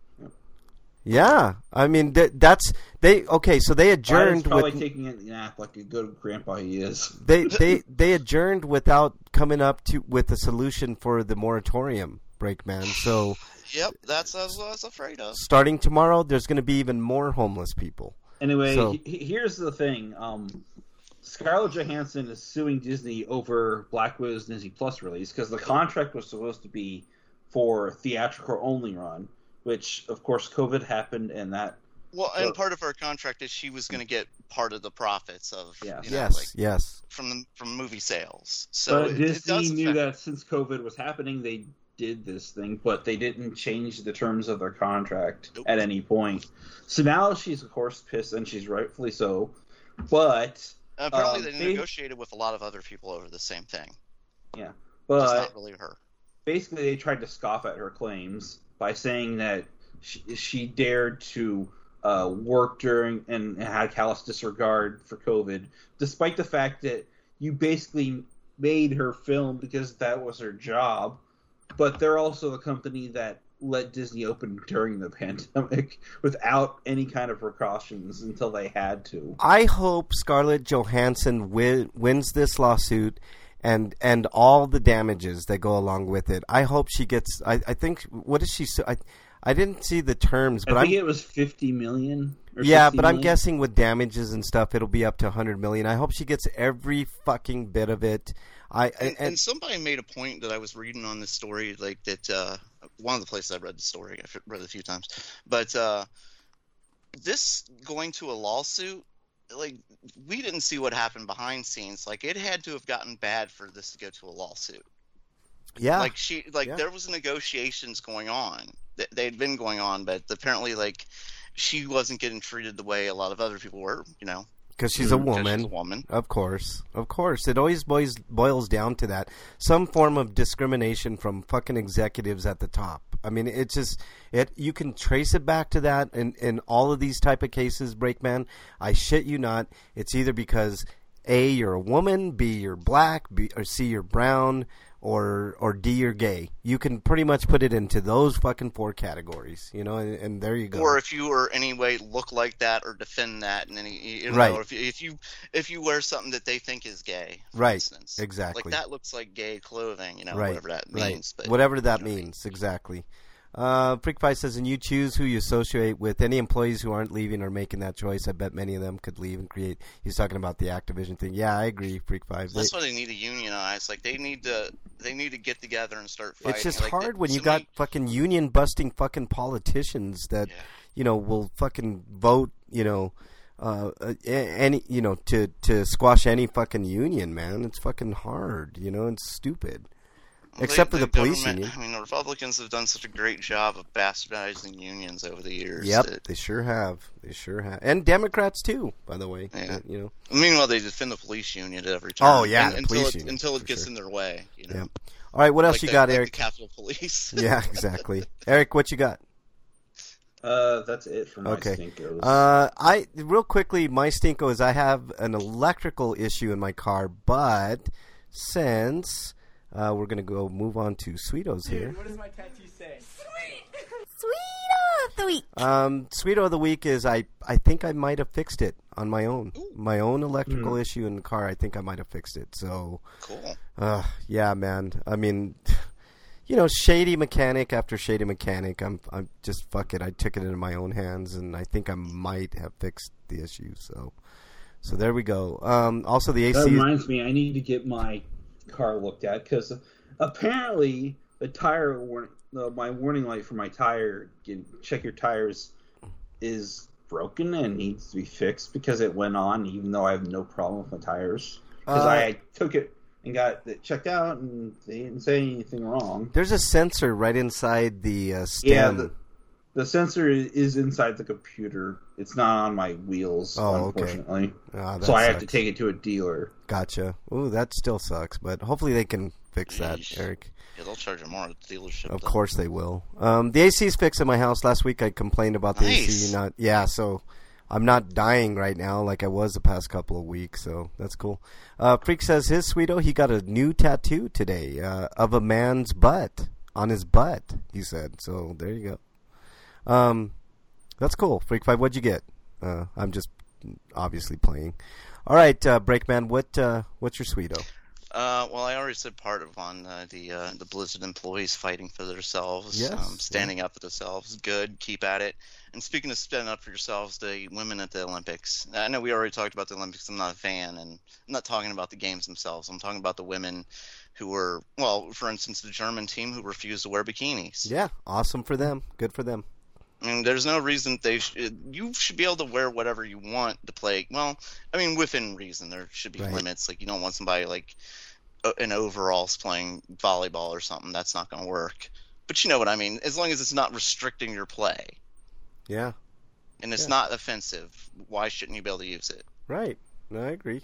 Yeah, I mean th- that's they okay. So they Biden's adjourned probably with taking a nap like a good grandpa he is. they they they adjourned without coming up to with a solution for the moratorium, Breakman. So Yep, that's what I was afraid of. starting tomorrow, there's going to be even more homeless people. Anyway, So- he- he- here's the thing. Um, Scarlett Johansson is suing Disney over Black Widow's Disney Plus release because the contract was supposed to be for theatrical only run, which of course COVID happened and that. Well, and Well- part of her contract is she was going to get part of the profits of Yeah. you know, Yes, like yes. from the, from movie sales. So But it, Disney it does knew affect- that since COVID was happening, they did this thing, but they didn't change the terms of their contract Nope. at any point. So now she's of course pissed, and she's rightfully so. But Apparently, um, they they- negotiated with a lot of other people over the same thing. yeah, Just but not really her. basically they tried to scoff at her claims by saying that she, she dared to uh, work during and had callous disregard for COVID, despite the fact that you basically made her film because that was her job. But they're also the company that let Disney open during the pandemic without any kind of precautions until they had to. I hope Scarlett Johansson wi- wins this lawsuit and and all the damages that go along with it. I hope she gets. I, I think what is she? su- I I didn't see the terms, but I think I'm it was fifty million. Or yeah, sixty but I'm million. guessing with damages and stuff, it'll be up to one hundred million. I hope she gets every fucking bit of it. I And, and, and somebody made a point that I was reading on this story, like that uh, one of the places I read the story, I've read it a few times, but uh, this going to a lawsuit, like we didn't see what happened behind scenes. Like it had to have gotten bad for this to go to a lawsuit. yeah, Like she, like Yeah. there was negotiations going on. They- They'd been going on, but apparently, like she wasn't getting treated the way a lot of other people were. You know, because she's a because woman. she's a woman. Of course, of course. It always boils boils down to that. Some form of discrimination from fucking executives at the top. I mean, it's just it. You can trace it back to that in in all of these type of cases, Breakman. I shit you not. It's either because A, you're a woman, B, you're black, B, or C, you're brown, or or D, you're gay. You can pretty much put it into those fucking four categories, you know, and, and there you go. Or if you or any way look like that or defend that in any, you know, Right. or if you, if you if you wear something that they think is gay, for Right. instance, Exactly. like that looks like gay clothing, you know, Right, whatever that right. means. But Whatever that you know what I mean. means, exactly. Uh, Freak Pie says, and you choose who you associate with. Any employees who aren't leaving or making that choice, I bet many of them could leave and create. He's talking about the Activision thing. Yeah, I agree, Freak Pie. That's why they need to unionize. Like they need to, they need to get together and start fighting. It's just like, hard they- when you so got many- fucking union busting fucking politicians that, Yeah. you know, will fucking vote, you know, uh, uh, any, you know, to, to squash any fucking union, man. It's fucking hard, you know, it's stupid. Except for the police government- union. I mean, the Republicans have done such a great job of bastardizing unions over the years. Yep, that- they sure have. They sure have. And Democrats, too, by the way. Yeah. You know. meanwhile, they defend the police union at every turn. Oh, yeah, un- the until police it, union, until it for gets sure. in their way. You know, Yeah. All right, what else Like you the- got, like Eric? The Capitol Police. Yeah, exactly. Eric, what you got? Uh, that's it for my Okay. stinkos. Uh, I real quickly, my stinko is I have an electrical issue in my car, but since uh, we're gonna go move on to Sweetos here. What does my tattoo say? Sweet of the week. Um, Sweeto of the week is I. I think I might have fixed it on my own. My own electrical Mm. issue in the car. I think I might have fixed it. So, Cool. uh, yeah, man. I mean, you know, shady mechanic after shady mechanic. I'm. I'm just fuck it. I took it into my own hands, and I think I might have fixed the issue. So, so there we go. Um, also the A That C. reminds me, I need to get my car looked at because apparently the tire warning, uh, my warning light for my tire, get, check your tires, is broken and needs to be fixed because it went on even though I have no problem with my tires. Because Uh, I took it and got it checked out and they didn't say anything wrong. There's a sensor right inside the uh, stem. Yeah, the, The sensor is inside the computer. It's not on my wheels, Oh, okay. unfortunately. Ah, that so I have to sucks. take it to a dealer. Gotcha. Ooh, that still sucks, but hopefully they can fix that, Yeesh. Eric. Yeah, they'll charge you more at the dealership. Of though. course they will. Um, the A C's fixed in my house. Last week I complained about the A Nice. C not. Yeah, so I'm not dying right now like I was the past couple of weeks, so that's cool. Uh, Freak says his sweeto, he got a new tattoo today uh, of a man's butt on his butt. He said, so there you go. Um, that's cool. Freak Five, what'd you get? Uh, I'm just obviously playing. All right, uh, Breakman, what uh, what's your sweeto? Uh, well, I already said part of on uh, the uh, the Blizzard employees fighting for themselves, Yes, um, standing up for themselves. Good, keep at it. And speaking of standing up for yourselves, the women at the Olympics. I know we already talked about the Olympics. I'm not a fan, and I'm not talking about the games themselves. I'm talking about the women who were, well, for instance, the German team who refused to wear bikinis. Yeah, awesome for them. Good for them. I mean, there's no reason they should. You should be able to wear whatever you want to play. Well, I mean, within reason. There should be Right. limits. Like, you don't want somebody like o- in overalls playing volleyball or something. That's not going to work. But you know what I mean. As long as it's not restricting your play Yeah, and it's Yeah. not offensive, why shouldn't you be able to use it? right. No, I agree.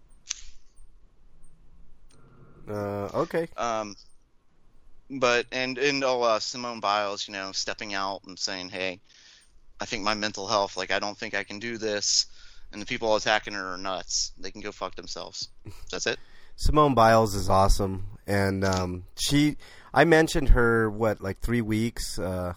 Uh, okay. Um, but and and oh, uh, Simone Biles, you know, stepping out and saying, "Hey, I think my mental health, like, I don't think I can do this." And the people attacking her are nuts. They can go fuck themselves. That's it. Simone Biles is awesome, and um, she. I mentioned her what like three weeks uh,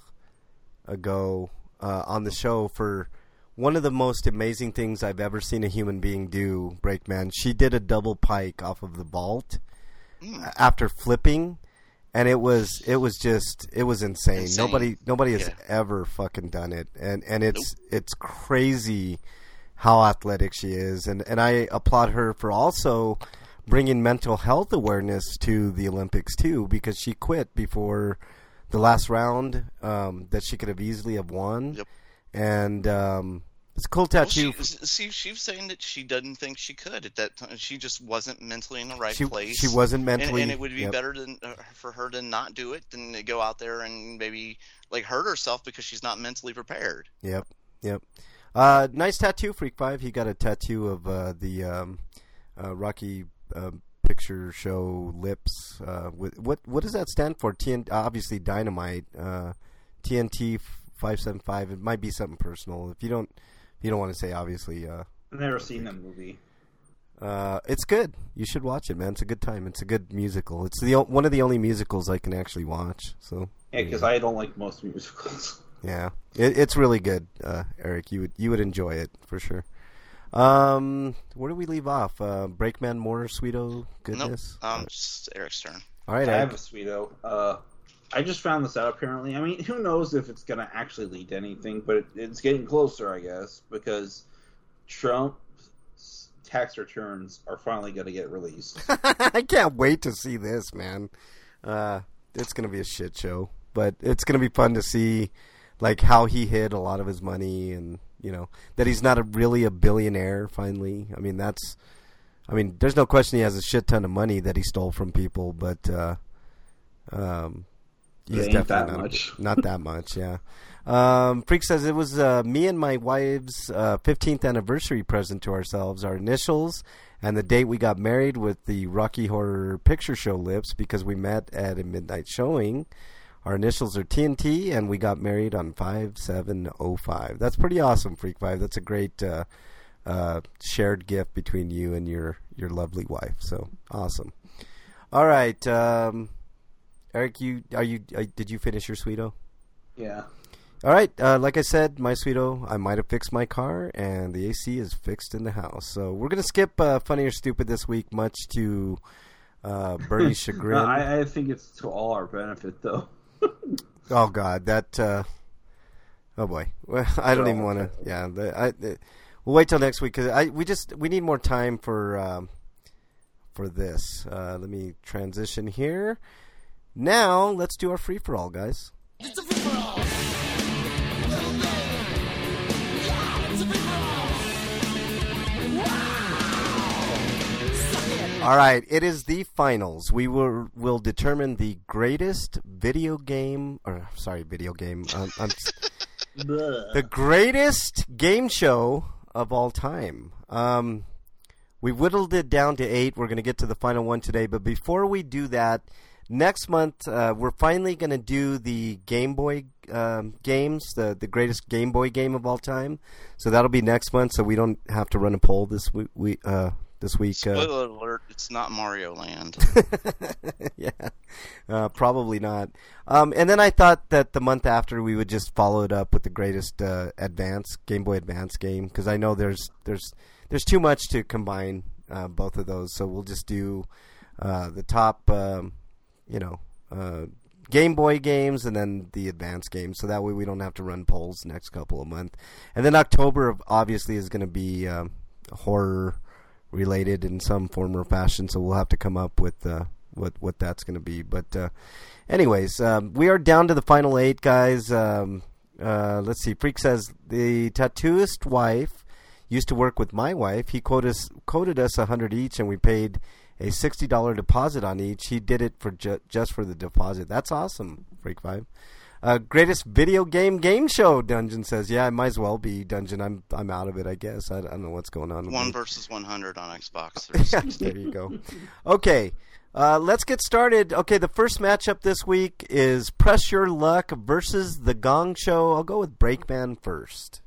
ago uh, on the show for one of the most amazing things I've ever seen a human being do. Breakman. She did a double pike off of the vault Mm. after flipping, and it was it was just it was insane. Insane. Nobody nobody has Yeah. ever fucking done it, and and it's it's crazy how athletic she is, and and I applaud her for also bringing mental health awareness to the Olympics too, because she quit before the last round um, that she could have easily have won, Yep. and um, it's a cool Well, tattoo. she, see, she was saying that she doesn't think she could at that time. She just wasn't mentally in the right She place. she wasn't And, mentally, and it would be yep. better than, uh, for her to not do it than to go out there and maybe like hurt herself because she's not mentally prepared. Yep, yep. Uh, nice tattoo, Freak Five. He got a tattoo of uh, the um, uh, Rocky uh, Picture Show lips. Uh, with, what what does that stand for? T N, obviously Dynamite. Uh, T N T five seven five. It might be something personal. If you don't, if you don't want to say, obviously. Uh, I've never seen that movie. uh, it's good. You should watch it, man. It's a good time. It's a good musical. It's the o- one of the only musicals I can actually watch. So Yeah, because I don't like most musicals. yeah, it, it's really good, uh, Eric. You would you would enjoy it for sure. Um, where do we leave off? Uh, Breakman, more Sweeto goodness. Nope. Um, it's Eric's turn. All right, I have Eric. a sweeto. Uh, I just found this out apparently. I mean, who knows if it's going to actually lead to anything, but it, it's getting closer, I guess, because Trump's tax returns are finally going to get released. I can't wait to see this, man. Uh, it's gonna be a shit show, but it's gonna be fun to see, like how he hid a lot of his money, and you know that he's not a, really a billionaire. Finally, I mean that's, I mean there's no question he has a shit ton of money that he stole from people, but uh, um, he's It ain't definitely that not, much. not that much. Yeah. Um, Freak says it was uh, me and my wife's uh, fifteenth anniversary present to ourselves. Our initials and the date we got married with the Rocky Horror Picture Show lips because we met at a midnight showing. Our initials are T N T, and we got married on five seven oh five. That's pretty awesome, Freak Five. That's a great uh, uh, shared gift between you and your, your lovely wife. So awesome. All right, um, Eric, you are you? Uh, did you finish your Sweeto? Yeah. All right, uh, like I said, my Sweeto, I might have fixed my car, and the A C is fixed in the house. So we're going to skip uh, Funny or Stupid this week, much to uh, Bernie's chagrin. No, I, I think it's to all our benefit, though. Oh, God, that... Uh, oh, boy. Well, I don't Well, even want to... Yeah, the, I, the, we'll wait till next week, because I, we just... We need more time for, um, for this. Uh, let me transition here. Now, let's do our free-for-all, guys. It's a free-for-all! All right, it is the finals. We will will determine the greatest video game, or sorry, video game. Um, I'm the greatest game show of all time. Um, we whittled it down to eight. We're going to get to the final one today. But before we do that, next month uh, we're finally going to do the Game Boy um, games, the, the greatest Game Boy game of all time. So that'll be next month, so we don't have to run a poll this week. We, uh, this week. Spoiler uh, alert, it's not Mario Land. yeah, uh, probably not. Um, and then I thought that the month after we would just follow it up with the greatest uh, Advance, Game Boy Advance game, because I know there's there's there's too much to combine uh, both of those. So we'll just do uh, the top, um, you know, uh, Game Boy games and then the Advance games. So that way we don't have to run polls next couple of months. And then October obviously is going to be um, horror related in some form or fashion, so we'll have to come up with uh, what what that's going to be. But uh, anyways, um, we are down to the final eight, guys. Um, uh, let's see. Freak says the tattooist wife used to work with my wife. He quoted us quoted us a hundred each, and we paid a sixty dollar deposit on each. He did it for ju- just for the deposit. That's awesome, Freak Five. Uh, greatest video game game show, Dungeon says. Yeah, it might as well be, Dungeon. I'm I'm out of it, I guess. I, I don't know what's going on. One versus one hundred on Xbox three sixty. There you go. Okay, uh, let's get started. Okay, the first matchup this week is Press Your Luck versus The Gong Show. I'll go with Breakman first.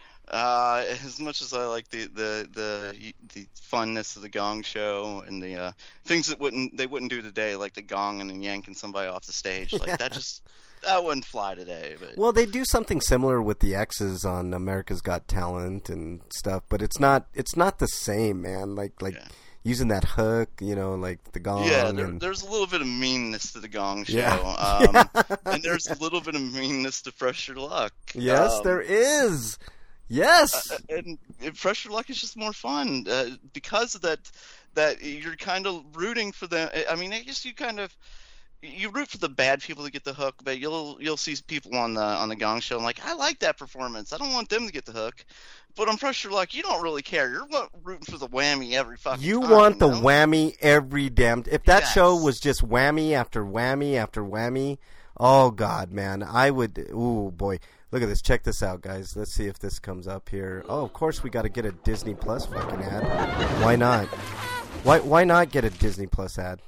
Uh, as much as I like the, the, the, the funness of the Gong Show and the uh, things that wouldn't they wouldn't do today, like the gong and then yanking somebody off the stage, like Yeah. that just that wouldn't fly today. But Well, they do something similar with the X's on America's Got Talent and stuff, but it's not it's not the same, man. Like like Yeah. using that hook, you know, like the gong. yeah, there, and... there's a little bit of meanness to the Gong Show, Yeah. um, and there's a little bit of meanness to Press Your Luck. Yes, Um, there is. Yes. Uh, and, and Press Your Luck is just more fun uh, because of that. That you're kind of rooting for them. I mean, I guess you kind of you root for the bad people to get the hook, but you'll you'll see people on the on the Gong Show and like, I like that performance. I don't want them to get the hook. But on Press Your Luck, you don't really care. You're rooting for the whammy every fucking You time. want the you know? whammy every damn. If that Yes. show was just whammy after whammy after whammy, oh god, man, I would. Ooh boy, look at this. Check this out, guys. Let's see if this comes up here. Oh, of course we got to get a Disney Plus fucking ad. Why not? Why why not get a Disney Plus ad?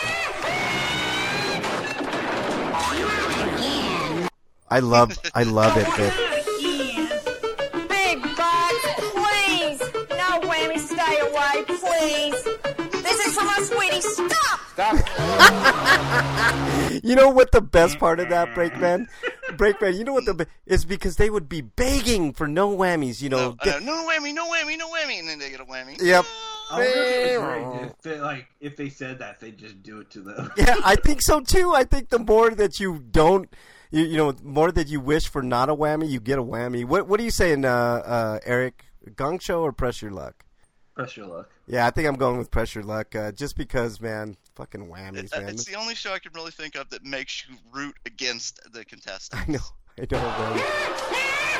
I love I love it. But Big bugs, please! No whammy, stay away, please! This is from us, sweetie, stop! you know what the best part of that, Breakman? Breakman, you know what the be- is because they would be begging for no whammies, you know. No, I know, no whammy, no whammy, no whammy, and then they get a whammy. Yep. I wonder if it's right if they, like if they said that they just do it to them. Yeah, I think so too. I think the more that you don't, you, you know, more that you wish for not a whammy, you get a whammy. What What are you saying, uh, uh, Eric? Gong Show or Press Your Luck? Press Your Luck. Yeah, I think I'm going with Press Your Luck, uh, just because, man, fucking whammies, It- man. It's the only show I can really think of that makes you root against the contestants. I know, I know, man.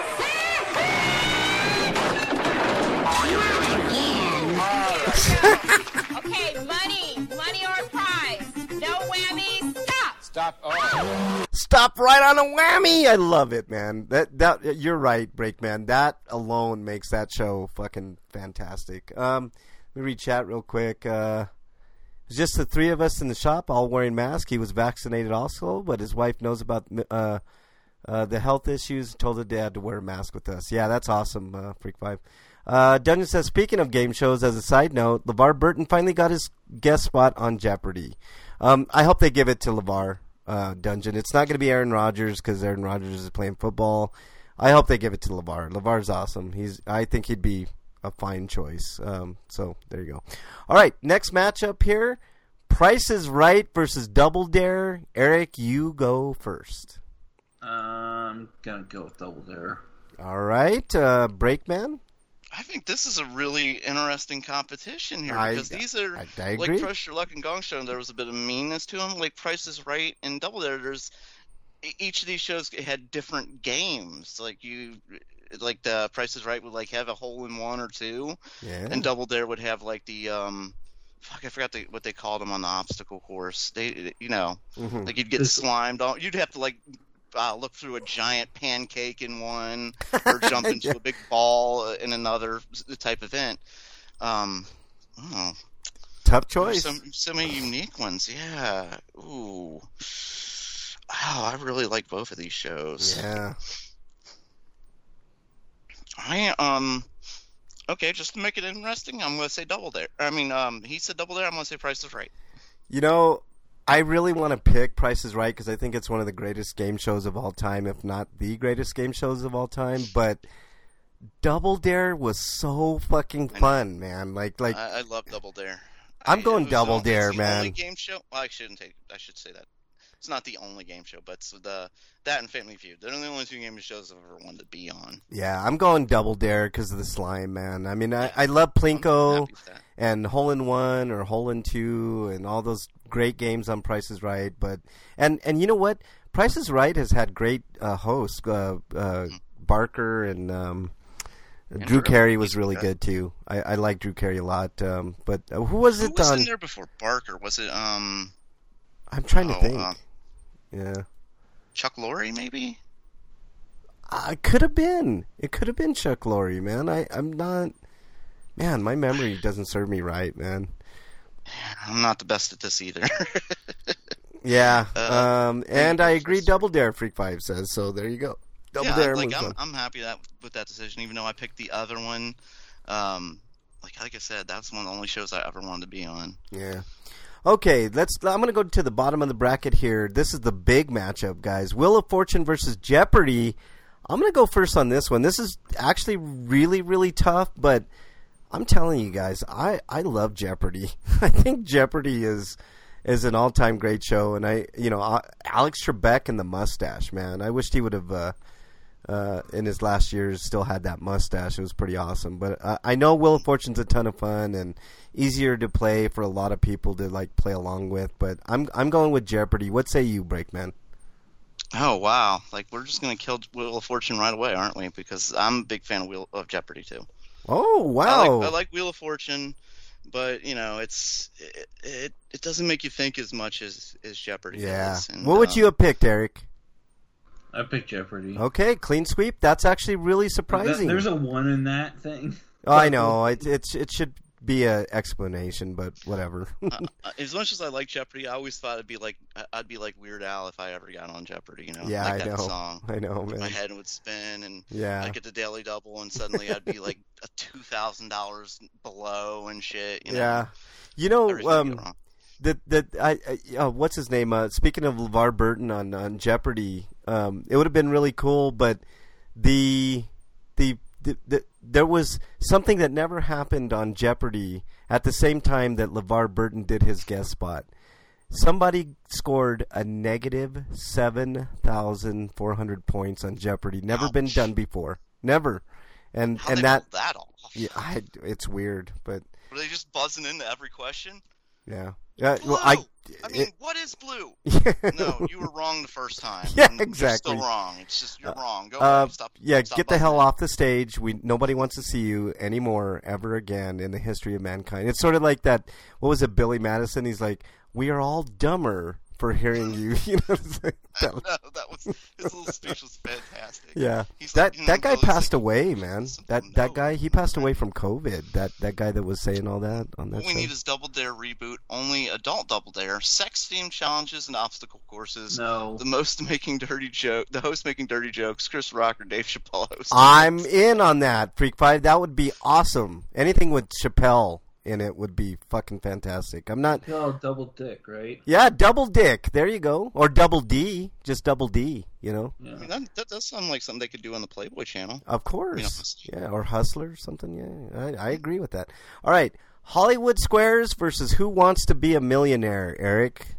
Okay, money, money or prize. No whammies, stop! Stop. Oh. Stop right on a whammy. I love it, man. That that you're right, Breakman. That alone makes that show fucking fantastic. Um, let me read chat real quick. Uh, it's just the three of us in the shop, all wearing masks. He was vaccinated also, but his wife knows about uh, uh, the health issues. Told her dad to wear a mask with us. Yeah, that's awesome, uh, Freak Five. Uh, Dungeon says, speaking of game shows, as a side note, LeVar Burton finally got his guest spot on Jeopardy. Um, I hope they give it to LeVar. Uh, Dungeon. It's not going to be Aaron Rodgers because Aaron Rodgers is playing football. I hope they give it to LeVar. LeVar's awesome. He's. I think he'd be a fine choice. Um, so there you go. All right, next matchup here: Price is Right versus Double Dare. Eric, you go first. I'm gonna go with Double Dare. All right, uh, Breakman. I think this is a really interesting competition here I- because these are I, I like agree. Press Your Luck and Gong Show. There was a bit of meanness to them. Like Price is Right and Double Dare. There's e- each of these shows had different games. Like you, like the Price is Right would like have a hole in one or two, yeah. and Double Dare would have like the um, fuck I forgot the, what they called them on the obstacle course. They, you know, Mhm. like you'd get This- slimed. All you'd have to like uh, look through a giant pancake in one, or jump into Yeah. a big ball in another type event. Um, oh, Tough there's choice. some so many unique ones. Yeah. Ooh. Wow, I really like both of these shows. Yeah. I um. Okay, just to make it interesting, I'm gonna say Double Dare. I mean, um, he said Double Dare. I'm gonna say Price is Right. You know, I really want to pick Price is Right because I think it's one of the greatest game shows of all time, if not the greatest game shows of all time. But Double Dare was so fucking fun, man. Like, like I, I love Double Dare. I'm I- going it was Double the- it's Dare, the man. Only game show. Well, I shouldn't take. I should say that. It's not the only game show, but it's the that and Family Feud. They're the only two game shows I've ever wanted to be on. yeah, I'm going Double Dare because of the slime, man. I mean, I, Yeah. I love I'm Plinko happy with that. and Hole in One or Hole in Two and all those great games on Price is Right. But and and you know what? Price is Right has had great uh, hosts. Uh, uh, Barker and um, Drew Drew. Carey was really Yeah. good too. I, I like Drew Carey a lot. Um, but uh, who was Who it was on? in there before Barker? Was it um I'm trying to oh, think. uh, yeah, Chuck Lorre maybe? I could have been. It could have been Chuck Lorre, man. I I'm not. Man, my memory doesn't serve me right, man. I'm not the best at this either. Yeah. Uh, um, and I agree. Double Dare, Freak Five says. So there you go. Double yeah, Dare like moves I'm on. I'm happy that with that decision, even though I picked the other one. Um, like like I said, that's one of the only shows I ever wanted to be on. Yeah. Okay, let's. I'm going to go to the bottom of the bracket here. This is the big matchup, guys. Wheel of Fortune versus Jeopardy. I'm going to go first on this one. This is actually really, really tough, but I'm telling you guys, I, I love Jeopardy. I think Jeopardy is is an all time great show, and I, you know, uh, Alex Trebek and the mustache, man. I wished he would have. Uh, Uh, in his last years, still had that mustache. It was pretty awesome. But uh, I know Wheel of Fortune's a ton of fun and easier to play for a lot of people to like play along with. But I'm I'm going with Jeopardy. What say you, Breakman? Oh wow! Like we're just gonna kill Wheel of Fortune right away, aren't we? Because I'm a big fan of Wheel of Jeopardy too. Oh I wow! like, I like Wheel of Fortune, but you know it's it it, it doesn't make you think as much as, as Jeopardy yeah. does. And, What would um, you have picked, Eric? I picked Jeopardy. Okay, clean sweep. That's actually really surprising. That- there's a one in that thing. oh, I know. It it's it should be a explanation, but whatever. uh, as much as I like Jeopardy, I always thought it'd be like I'd be like Weird Al if I ever got on Jeopardy. You know, yeah, like I that know. song. I know, man. My head would spin, and Yeah. I'd get the Daily Double, and suddenly I'd be like a two thousand dollars below and shit. You know? Yeah. You know, Everything would go um, wrong. that that I, I uh, what's his name? Uh, speaking of LeVar Burton on, on Jeopardy, um, it would have been really cool, but the, the the the there was something that never happened on Jeopardy at the same time that LeVar Burton did his guest spot. Somebody scored a negative seven thousand four hundred points on Jeopardy. Never Ouch. been done before. Never. And How and they that pulled that off? yeah, I, it's weird, but Were they just buzzing into every question? yeah. Uh, Blue. well, I, I mean, it- what is blue? yeah. No, you were wrong the first time. Yeah, And exactly. You're still wrong. It's just you're wrong. Go Uh, away. Stop. yeah, stop get the hell buzzing. off the stage. We nobody wants to see you anymore ever again in the history of mankind. It's sort of like that. What was it, Billy Madison? He's like, we are all dumber for hearing you. You know, it's like, that was- No, that was his little speech was fantastic. yeah. He's That like, you know, that guy Billy's passed like, away, man. "Listen, That no, that guy he passed no, away from COVID. That that guy that was saying all that on that What we show. need is Double Dare reboot, only adult Double Dare, sex themed challenges and obstacle courses. No. The most making dirty joke, the host making dirty jokes, Chris Rock or Dave Chappelle host. I'm in on that, Freak Five. That would be awesome. Anything with Chappelle in it would be fucking fantastic. I'm not. Oh, double dick, right? Yeah, double dick. There you go. Or double D. Just double D, you know? Yeah. I mean, that, that does sound like something they could do on the Playboy channel. Of course. You know, Yeah, or Hustler or something. Yeah, I, I agree with that. All right. Hollywood Squares versus Who Wants to Be a Millionaire, Eric?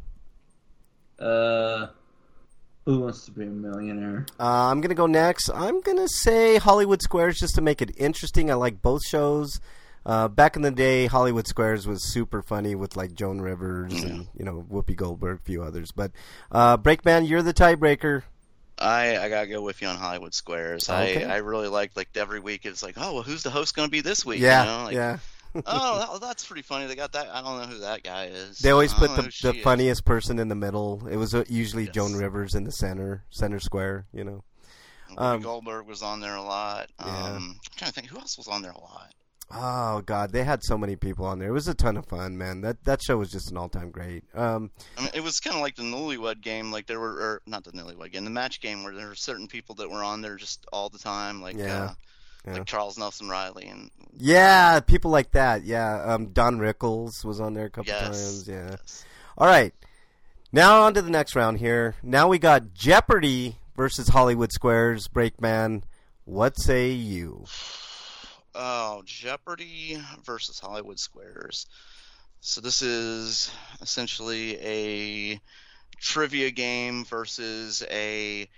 Uh, Who Wants to Be a Millionaire? Uh, I'm going to go next. I'm going to say Hollywood Squares just to make it interesting. I like both shows. Uh, back in the day, Hollywood Squares was super funny with like Joan Rivers and you know Whoopi Goldberg, a few others. But uh, Breakman, you're the tiebreaker. I, I gotta go with you on Hollywood Squares. Okay. I, I really like like every week it's like, oh well, who's the host gonna be this week? Yeah, you know? Like, yeah. Oh, that, that's pretty funny. They got that. I don't know who that guy is. They always I don't put know the, who the she funniest person in the middle. It was uh, usually Yes. Joan Rivers in the center, center square, you know. is. um, Whoopi Goldberg was on there a lot. Um, Yeah. I'm trying to think who else was on there a lot. Oh, God, they had so many people on there. It was a ton of fun, man. That that show was just an all-time great. Um, I mean, it was kind of like the Newlywed Game. Like there were, or not the Newlywed Game, the Match Game, where there were certain people that were on there just all the time, like Yeah. uh, Yeah. like Charles Nelson Riley and yeah, people like that. Yeah, um, Don Rickles was on there a couple yes, times. Yeah. yes. All right. Now on to the next round here. Now we got Jeopardy versus Hollywood Squares. Breakman, what say you? Oh, Jeopardy versus Hollywood Squares. So this is essentially a trivia game versus a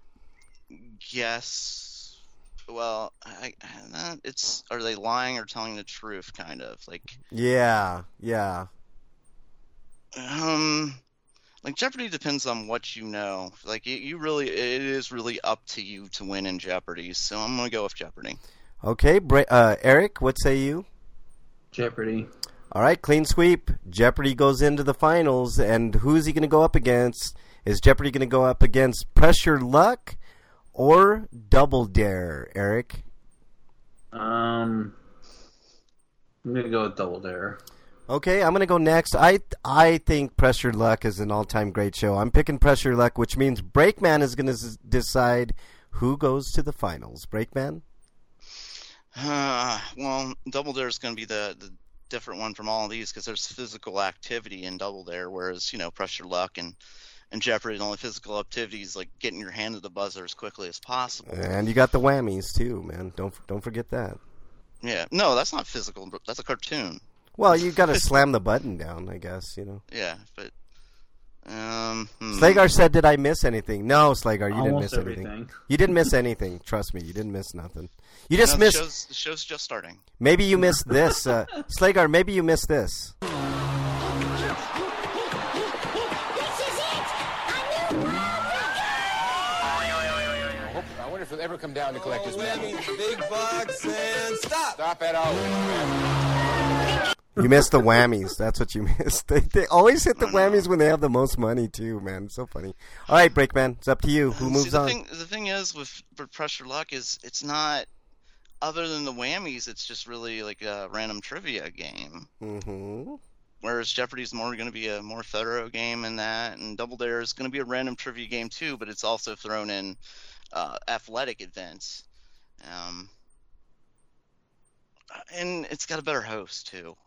guess. Well, I, I, it's are they lying or telling the truth? Kind of like Yeah, yeah. um, like Jeopardy depends on what you know. Like you, you really, it is really up to you to win in Jeopardy. So I'm gonna go with Jeopardy. Okay, Bra- uh, Eric, what say you? Jeopardy. All right, clean sweep. Jeopardy goes into the finals, and who's he going to go up against? Is Jeopardy going to go up against Pressure Luck or Double Dare, Eric? Um, I'm gonna go with Double Dare. Okay, I'm going to go next. I I think Pressure Luck is an all-time great show. I'm picking Pressure Luck, which means Breakman is going to s- decide who goes to the finals. Breakman? Uh, well, Double Dare is going to be the, the different one from all of these because there's physical activity in Double Dare, whereas, you know, Pressure Luck and, and Jeopardy, the only physical activity is like getting your hand to the buzzer as quickly as possible. And you got the whammies, too, man. Don't don't forget that. Yeah, no, that's not physical. That's a cartoon. Well, you got to slam the button down, I guess, you know. Yeah, but um, hmm. Slagar said, did I miss anything? No, Slagar, you didn't Almost miss anything. everything. You didn't miss anything. Trust me, you didn't miss nothing. You No, just the missed. show's, the show's just starting. Maybe you missed this. Uh, Slagar, maybe you missed this. This is it! A new world I, hope, I wonder if he'll ever come down to collect his money. Big bucks and stop. Stop it out. You missed the whammies. That's what you missed. They, they always hit the whammies when they have the most money, too, man. It's so funny. All right, Breakman, it's up to you. Who See, moves the on? Thing, the thing is with, with Pressure Luck is it's not, other than the whammies, it's just really like a random trivia game. Mm-hmm. Whereas Jeopardy's more going to be a more thorough game in that, and Double Dare is going to be a random trivia game too, but it's also thrown in uh, athletic events. Um, and it's got a better host too.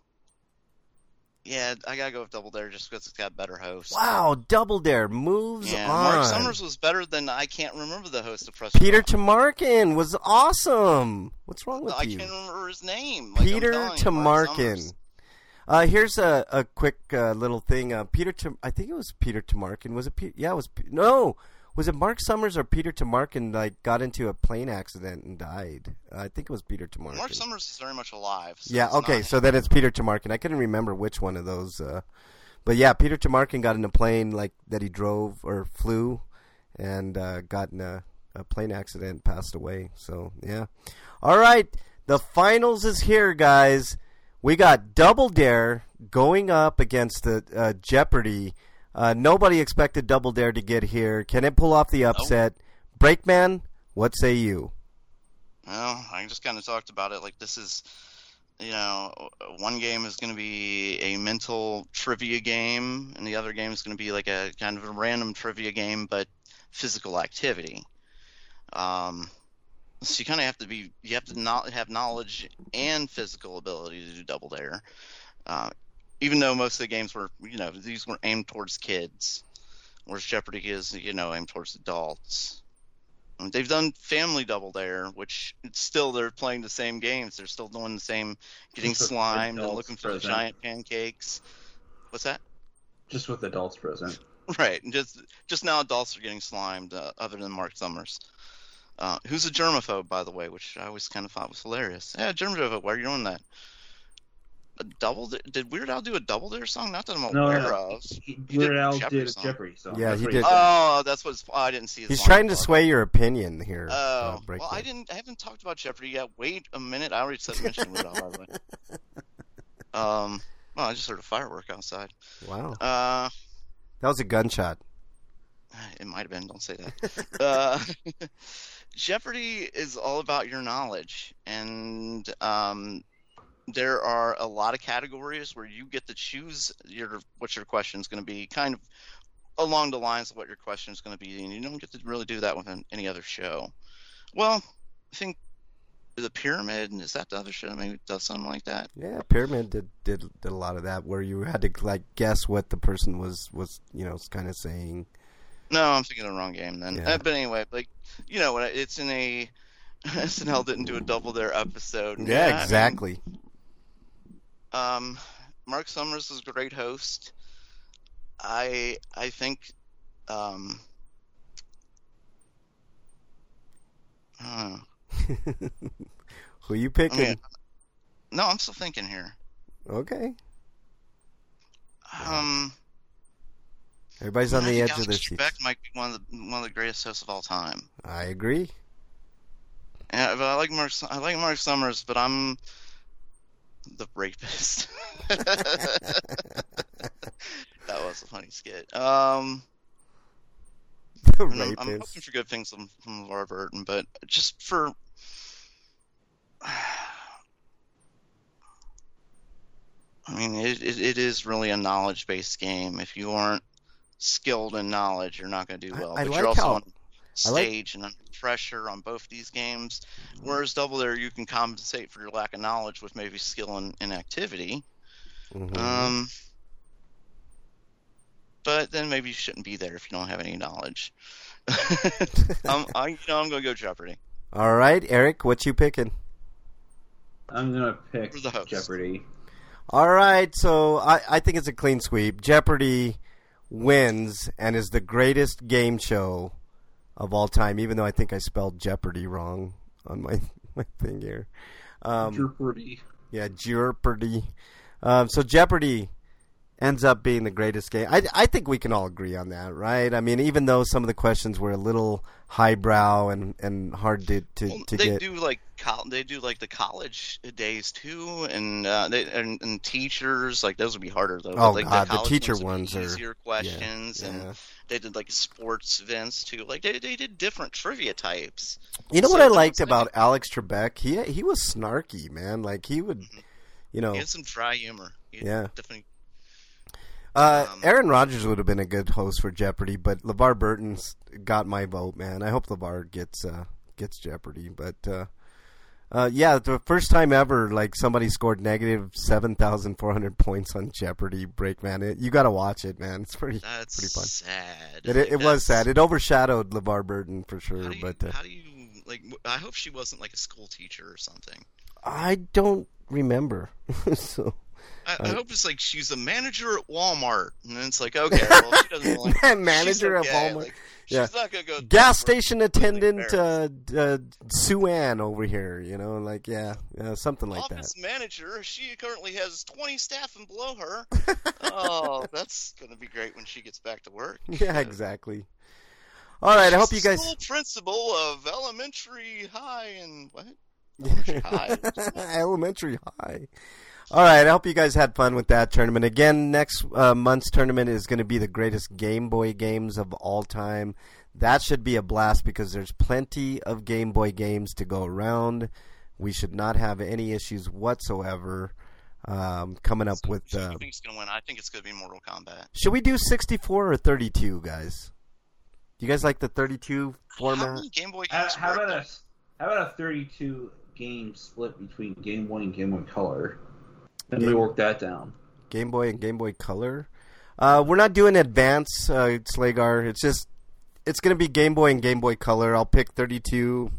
Yeah, I gotta go with Double Dare just because it's got a better host. Wow, Double Dare moves Yeah, on. Mark Summers was better than I can't remember the host of Pressure Peter Luck. Tamarkin was awesome. What's wrong with I you? can't remember his name. Like, I'm Peter telling you, Mark Tamarkin. Summers. Uh, here's a, a quick uh, little thing. Uh, Peter, Tam- I think it was Peter Tamarkin. Was it? Pe- yeah, it was. Pe- no, was it Mark Summers or Peter Tamarkin? Like got into a plane accident and died. Uh, I think it was Peter Tamarkin. Mark Summers is very much alive. So Yeah. it's Okay. not So him. then it's Peter Tamarkin. I couldn't remember which one of those. Uh, but yeah, Peter Tamarkin got in a plane like that he drove or flew, and uh, got in a, a plane accident, passed away. So yeah. All right, the finals is here, guys. We got Double Dare going up against the uh, Jeopardy. Uh, nobody expected Double Dare to get here. Can it pull off the upset? Breakman, what say you? Well, I just kind of talked about it. Like, this is, you know, one game is going to be a mental trivia game, and the other game is going to be like a kind of a random trivia game, but physical activity. Um, so you kind of have to be, you have to not have knowledge and physical ability to do Double Dare. Uh, even though most of the games were, you know, these were aimed towards kids, whereas Jeopardy is, you know, aimed towards adults. And they've done Family Double Dare, which it's still they're playing the same games. They're still doing the same, getting Just with slimed and adults looking for the present. giant pancakes. What's that? Just with adults present. Right, and just just now adults are getting slimed, uh, other than Mark Summers, uh, who's a germaphobe, by the way, which I always kind of thought was hilarious. Yeah, germaphobe, why are you doing that? A double? Da- did Weird Al do a Double Dare song? Not that I'm No, aware no. of. He, He Weird did Al Jeopardy did a song. Jeopardy song. Yeah, That's he what did. said. Oh, that's what's. Oh, I didn't see. His He's line trying to before. sway your opinion here. Oh, uh, well, Breakman. I didn't. I haven't talked about Jeopardy yet. Wait a minute. I already said mention Weird Al, by the way. Um, well, I just heard a firework outside. Wow. Uh, that was a gunshot. It might have been. Don't say that. uh, Jeopardy is all about your knowledge, and um, there are a lot of categories where you get to choose your what your question is going to be, kind of along the lines of what your question is going to be, and you don't get to really do that with any other show. Well, I think the Pyramid, is that the other show? Maybe it does something like that. Yeah, Pyramid did, did did a lot of that, where you had to like guess what the person was was you know kind of saying. No, I'm thinking of the wrong game then. Yeah. Uh, but anyway, like you know, it's in a S N L didn't do a Double Dare episode. Yeah, yeah exactly. I mean, um, Mark Summers is a great host. I I think. Um, uh, Who you picking? I mean, no, I'm still thinking here. Okay. Um. Everybody's on I the think edge Alex of their seats. Trebek might be one of the one of the greatest hosts of all time. I agree. Yeah, but I like Mark. I like Mark Summers, but I'm the rapist. That was a funny skit. Um, the I'm, rapist. I'm hoping for good things from, from LeVar Burton, but just for. I mean, it, it it is really a knowledge-based game. If you aren't skilled in knowledge, you're not going to do well. I, I but like you're also how, on stage like... and under pressure on both these games. Whereas Double Dare, you can compensate for your lack of knowledge with maybe skill and, and activity. Mm-hmm. Um, but then maybe you shouldn't be there if you don't have any knowledge. um, I, you know, I'm going to go Jeopardy. All right, Eric, what you picking? I'm gonna pick For the host. Jeopardy. All right, so I, I think it's a clean sweep. Jeopardy wins and is the greatest game show of all time, even though I think I spelled Jeopardy wrong on my, my thing here. Um, Jeopardy. Yeah, Jeopardy. Um, so Jeopardy ends up being the greatest game. I, I think we can all agree on that, right? I mean, even though some of the questions were a little highbrow and, and hard to, to, well, to they get. do like col- they do like the college days too, and uh, they and, and teachers like those would be harder though. Oh but, like, God, the, the college teacher ones, ones would are be easier questions, yeah, and yeah. they did like sports events too. Like they they did different trivia types. You know so what I that liked was, about like, Alex Trebek? He he was snarky, man. Like he would, you know. he had some dry humor. He Yeah. definitely. Uh, Um, Aaron Rodgers would have been a good host for Jeopardy, but LeVar Burton's got my vote, man. I hope LeVar gets uh, gets Jeopardy, but uh, uh, yeah, the first time ever, like somebody scored negative seven thousand four hundred points on Jeopardy break, man. It, you got to watch it, man. It's pretty That's pretty fun. sad. It, Like, it, it was that's- sad. It overshadowed LeVar Burton for sure, How do you, but uh, how do you like? I hope she wasn't like a school teacher or something. I don't remember. so. I, I Uh, hope it's like she's a manager at Walmart, and then it's like, okay, well, she doesn't like Manager she's at okay, Walmart. like, Yeah. she's not gonna go Gas to work. station attendant Like, uh, uh, Sue Ann over here, you know, like yeah, yeah something like office that. manager. She currently has twenty staff and below her. Oh, that's gonna be great when she gets back to work. Yeah, exactly. All right, I hope you She's the guys. School principal of elementary high and what? Elementary high. Elementary high. All right, I hope you guys had fun with that tournament. Again, next uh, month's tournament is going to be the greatest Game Boy games of all time. That should be a blast because there's plenty of Game Boy games to go around. We should not have any issues whatsoever um, coming up So, with. so Uh, you think it's gonna win? I think it's gonna be Mortal Kombat. should we do sixty-four or thirty-two, guys? Do you guys like the thirty-two How format? many Game Boy How, games? how were about there? a how about a thirty-two game split between Game Boy and Game Boy Color? And we work that down. Game Boy and Game Boy Color. Uh, we're not doing Advance, uh, Slagar. It's just, it's going to be Game Boy and Game Boy Color. I'll pick thirty-two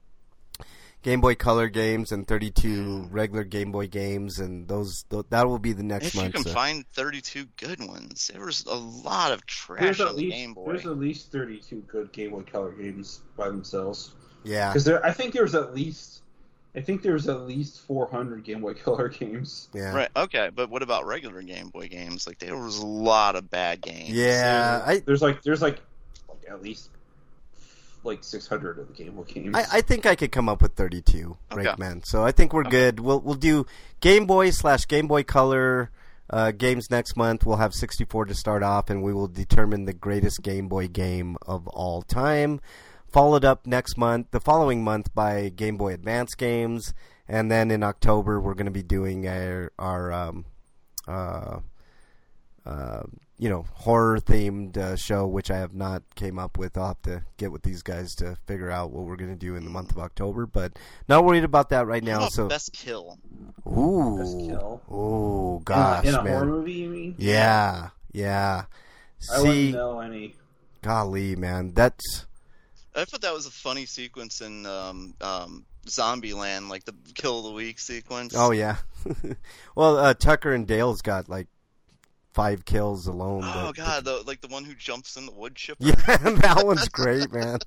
Game Boy Color games and thirty-two regular Game Boy games, and those th- that will be the next If you month. can so- find thirty-two good ones, there was a lot of trash There's on at the least Game Boy. there's at least thirty-two good Game Boy Color games by themselves. yeah, Because there, I think there's at least, I think there's at least four hundred Game Boy Color games. yeah, Right. Okay, but what about regular Game Boy games? Like there was a lot of bad games. yeah. I, There's like there's like, like at least like six hundred of the Game Boy games. I, I think I could come up with thirty-two, Okay. Breakman. So I think we're Okay. good. We'll we'll do Game Boy slash Game Boy Color uh, games next month. We'll have sixty-four to start off, and we will determine the greatest Game Boy game of all time. Followed up next month, the following month, by Game Boy Advance games, and then in October we're going to be doing our our um, uh, uh, you know, horror-themed uh, show, which I have not came up with. I'll have to get with these guys to figure out what we're going to do in the month of October, but not worried about that right How now. about So, Best Kill. ooh, Best kill? ooh, gosh, in a, in a man, horror movie, you mean? yeah, yeah. I wouldn't See, know any. golly, man, that's I thought that was a funny sequence in um, um, Zombieland, like the Kill of the Week sequence. oh yeah. Well, uh, Tucker and Dale's got like five kills alone. Oh but- god, the, like the one who jumps in the wood chipper. Yeah, that one's great, man.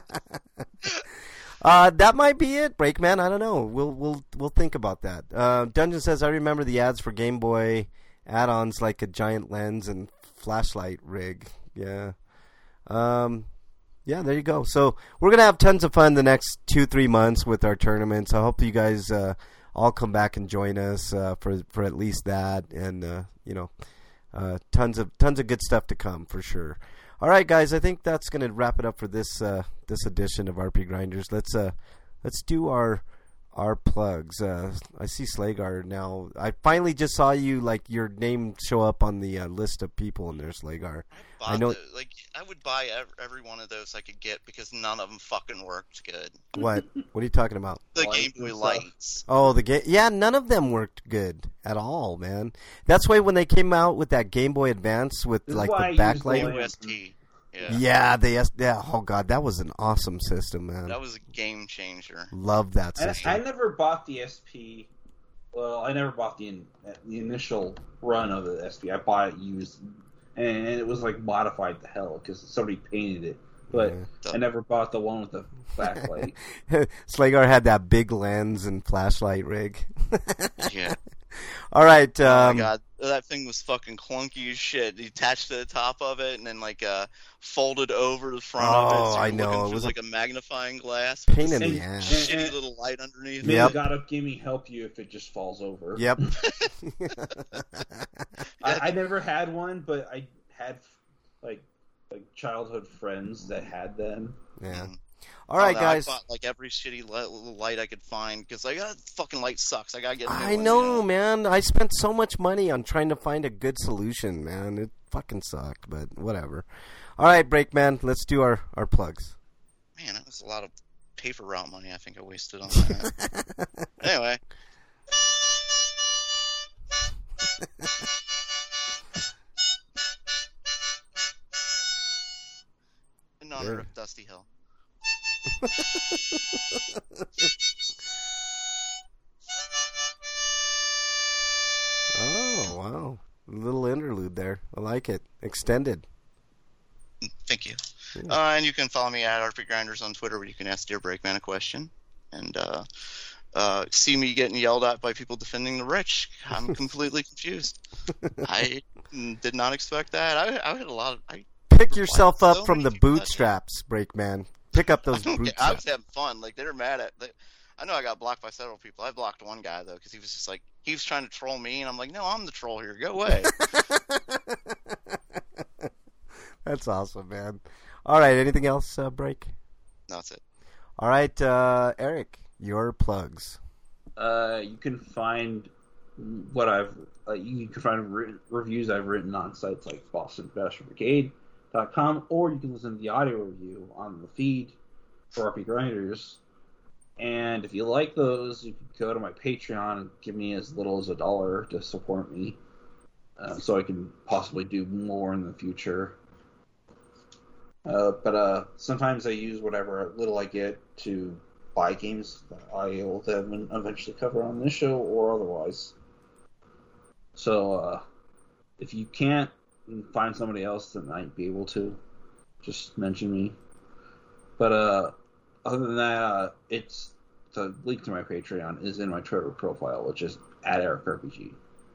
uh, that might be it, Breakman. I don't know. We'll we'll we'll think about that. Uh, Dungeon says, I remember the ads for Game Boy add-ons like a giant lens and flashlight rig. Yeah. Um, yeah, there you go. So we're gonna have tons of fun the next two three months with our tournaments. I hope you guys uh, all come back and join us uh, for for at least that, and uh, you know. Uh, tons of tons of good stuff to come for sure. All right, guys, I think that's gonna wrap it up for this uh, this edition of R P Grinders. Let's uh, let's do our our plugs. Uh, I see Slagar now. I finally just saw you, like, your name show up on the uh, list of people, and there's Slagar. I know. The, like I would buy every, every one of those I could get because none of them fucking worked good. What? What are you talking about? The Lights Game Boy and stuff. Lights. Oh, the game. Yeah, none of them worked good at all, man. That's why when they came out with that Game Boy Advance with This is like why I the use the backlight. lamp. U S T. Yeah. Yeah, they. Yeah. Oh God, that was an awesome system, man. That was a game changer. Love that I, system. I never bought the S P. Well, I never bought the in, the initial run of the S P. I bought it used, and it was like modified to hell because somebody painted it. But Yeah. I never bought the one with the backlight. Slagar had that big lens and flashlight rig. Yeah. All right. Oh Um, my god, that thing was fucking clunky as shit. You attached to the top of it and then like uh folded over the front of it. Oh, So I you're know. looking It through, was a like a magnifying glass. pain in And- the ass. Shitty little light underneath. Maybe Yep. God up Gimme help you if it just falls over. Yep. I, I never had one, but I had like like childhood friends that had them. Yeah. Mm. All right, Oh, no, guys. I bought like every shitty li- little light I could find because like that fucking light sucks. I gotta get. a new I one, know, you know? man. I spent so much money on trying to find a good solution, man. It fucking sucked, but whatever. All right, Breakman. Let's do our, our plugs. Man, that was a lot of paper route money I think I wasted on that. Anyway. In honor There. of Dusty Hill. Oh, wow. A little interlude there. I like it. Extended. Thank you. Uh, and you can follow me at R P Grinders on Twitter where you can ask Dear Breakman a question. And uh, uh, see me getting yelled at by people defending the rich. I'm completely confused. I did not expect that. I, I had a lot of... I, Pick yourself so up from many the people that- bootstraps, Breakman. Pick up those I, don't get- I was bootstraps. having fun. Like, they were mad at... They, I know I got blocked by several people. I blocked one guy, though, because he was just like... He was trying to troll me, and I'm like, no, I'm the troll here. Go away. That's awesome, man. All right, anything else, uh, Break? No, that's it. All right, uh, Eric, your plugs. Uh, you can find what I've uh, you can find re- reviews I've written on sites like Boston Bastard Brigade dot com, or you can listen to the audio review on the feed for R P Grinders. And if you like those, you can go to my Patreon and give me as little as a dollar to support me, uh, so I can possibly do more in the future. Uh, but uh, sometimes I use whatever little I get to buy games that I will then eventually cover on this show or otherwise. So uh, if you can't find somebody else that might be able to, just mention me. But uh, other than that, uh, it's the link to my Patreon is in my Twitter profile, which is at Eric R P G.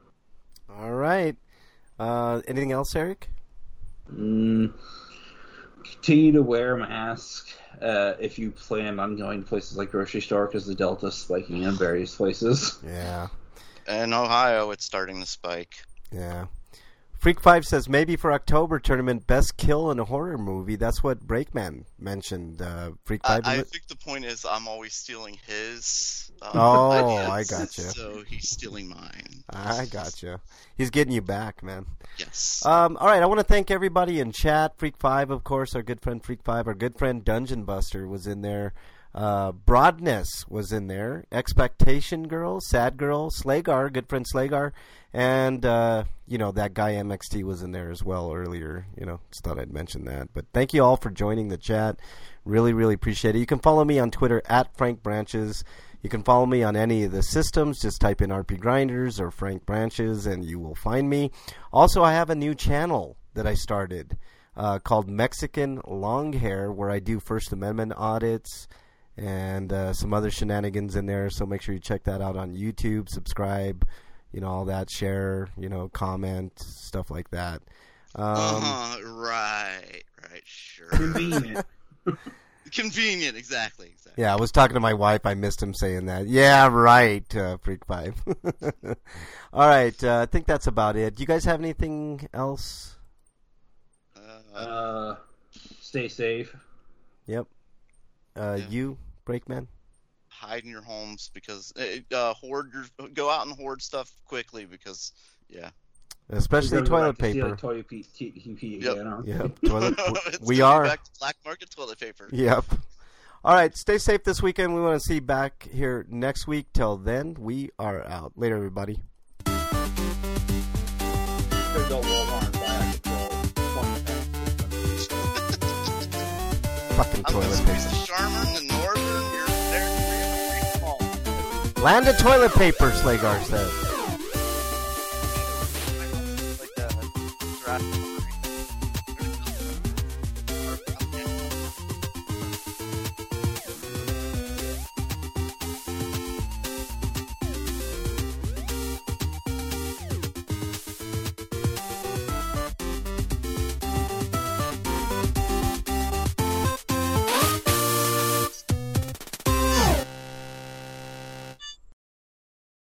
All right. Uh, anything else, Eric? Mm, continue to wear a mask uh, if you plan on going to places like grocery store because the Delta's spiking in various places. Yeah. In Ohio, it's starting to spike. Yeah. Freak five says, maybe for October tournament, best kill in a horror movie. That's what Breakman mentioned. Uh, Freak five. I, I think the point is I'm always stealing his. Um, oh, ideas, I gotcha. So he's stealing mine. I gotcha. He's getting you back, man. Yes. Um, all right, I want to thank everybody in chat. Freak five, of course, our good friend Freak five. Our good friend Dungeon Buster was in there. Uh, Broadness was in there. Expectation Girl, Sad Girl, Slagar, good friend Slagar. And, uh, you know, that guy M X T was in there as well earlier. You know, just thought I'd mention that. But thank you all for joining the chat. Really, really appreciate it. You can follow me on Twitter at Frank Branches. You can follow me on any of the systems. Just type in R P Grinders or Frank Branches and you will find me. Also, I have a new channel that I started uh, called Mexican Long Hair, where I do First Amendment audits and uh, some other shenanigans in there. So make sure you check that out on YouTube. Subscribe. You know, all that, share, you know, comment, stuff like that. Um, uh-huh, right, right, sure. Convenient. Convenient, exactly, exactly. Yeah, I was talking to my wife. I missed him saying that. Yeah, right, uh, Freak Five. All right, uh, I think that's about it. Do you guys have anything else? Uh, Uh, stay safe. Yep. Uh, Yeah. You, Breakman? Hide in your homes because uh, hoard your go out and hoard stuff quickly because yeah. Especially We're gonna go toilet back to see, paper. like, toilet P- T- T P Yep. again, huh? Yep. Toilet. It's we gonna be are. back to black market toilet paper. Yep. All right. Stay safe this weekend. We want to see you back here next week. Till then, we are out. Later, everybody. Fucking I'm toilet gonna paper. squeeze the Charmin, the Northern, you're there, you're small. Land of toilet paper, Slagar says.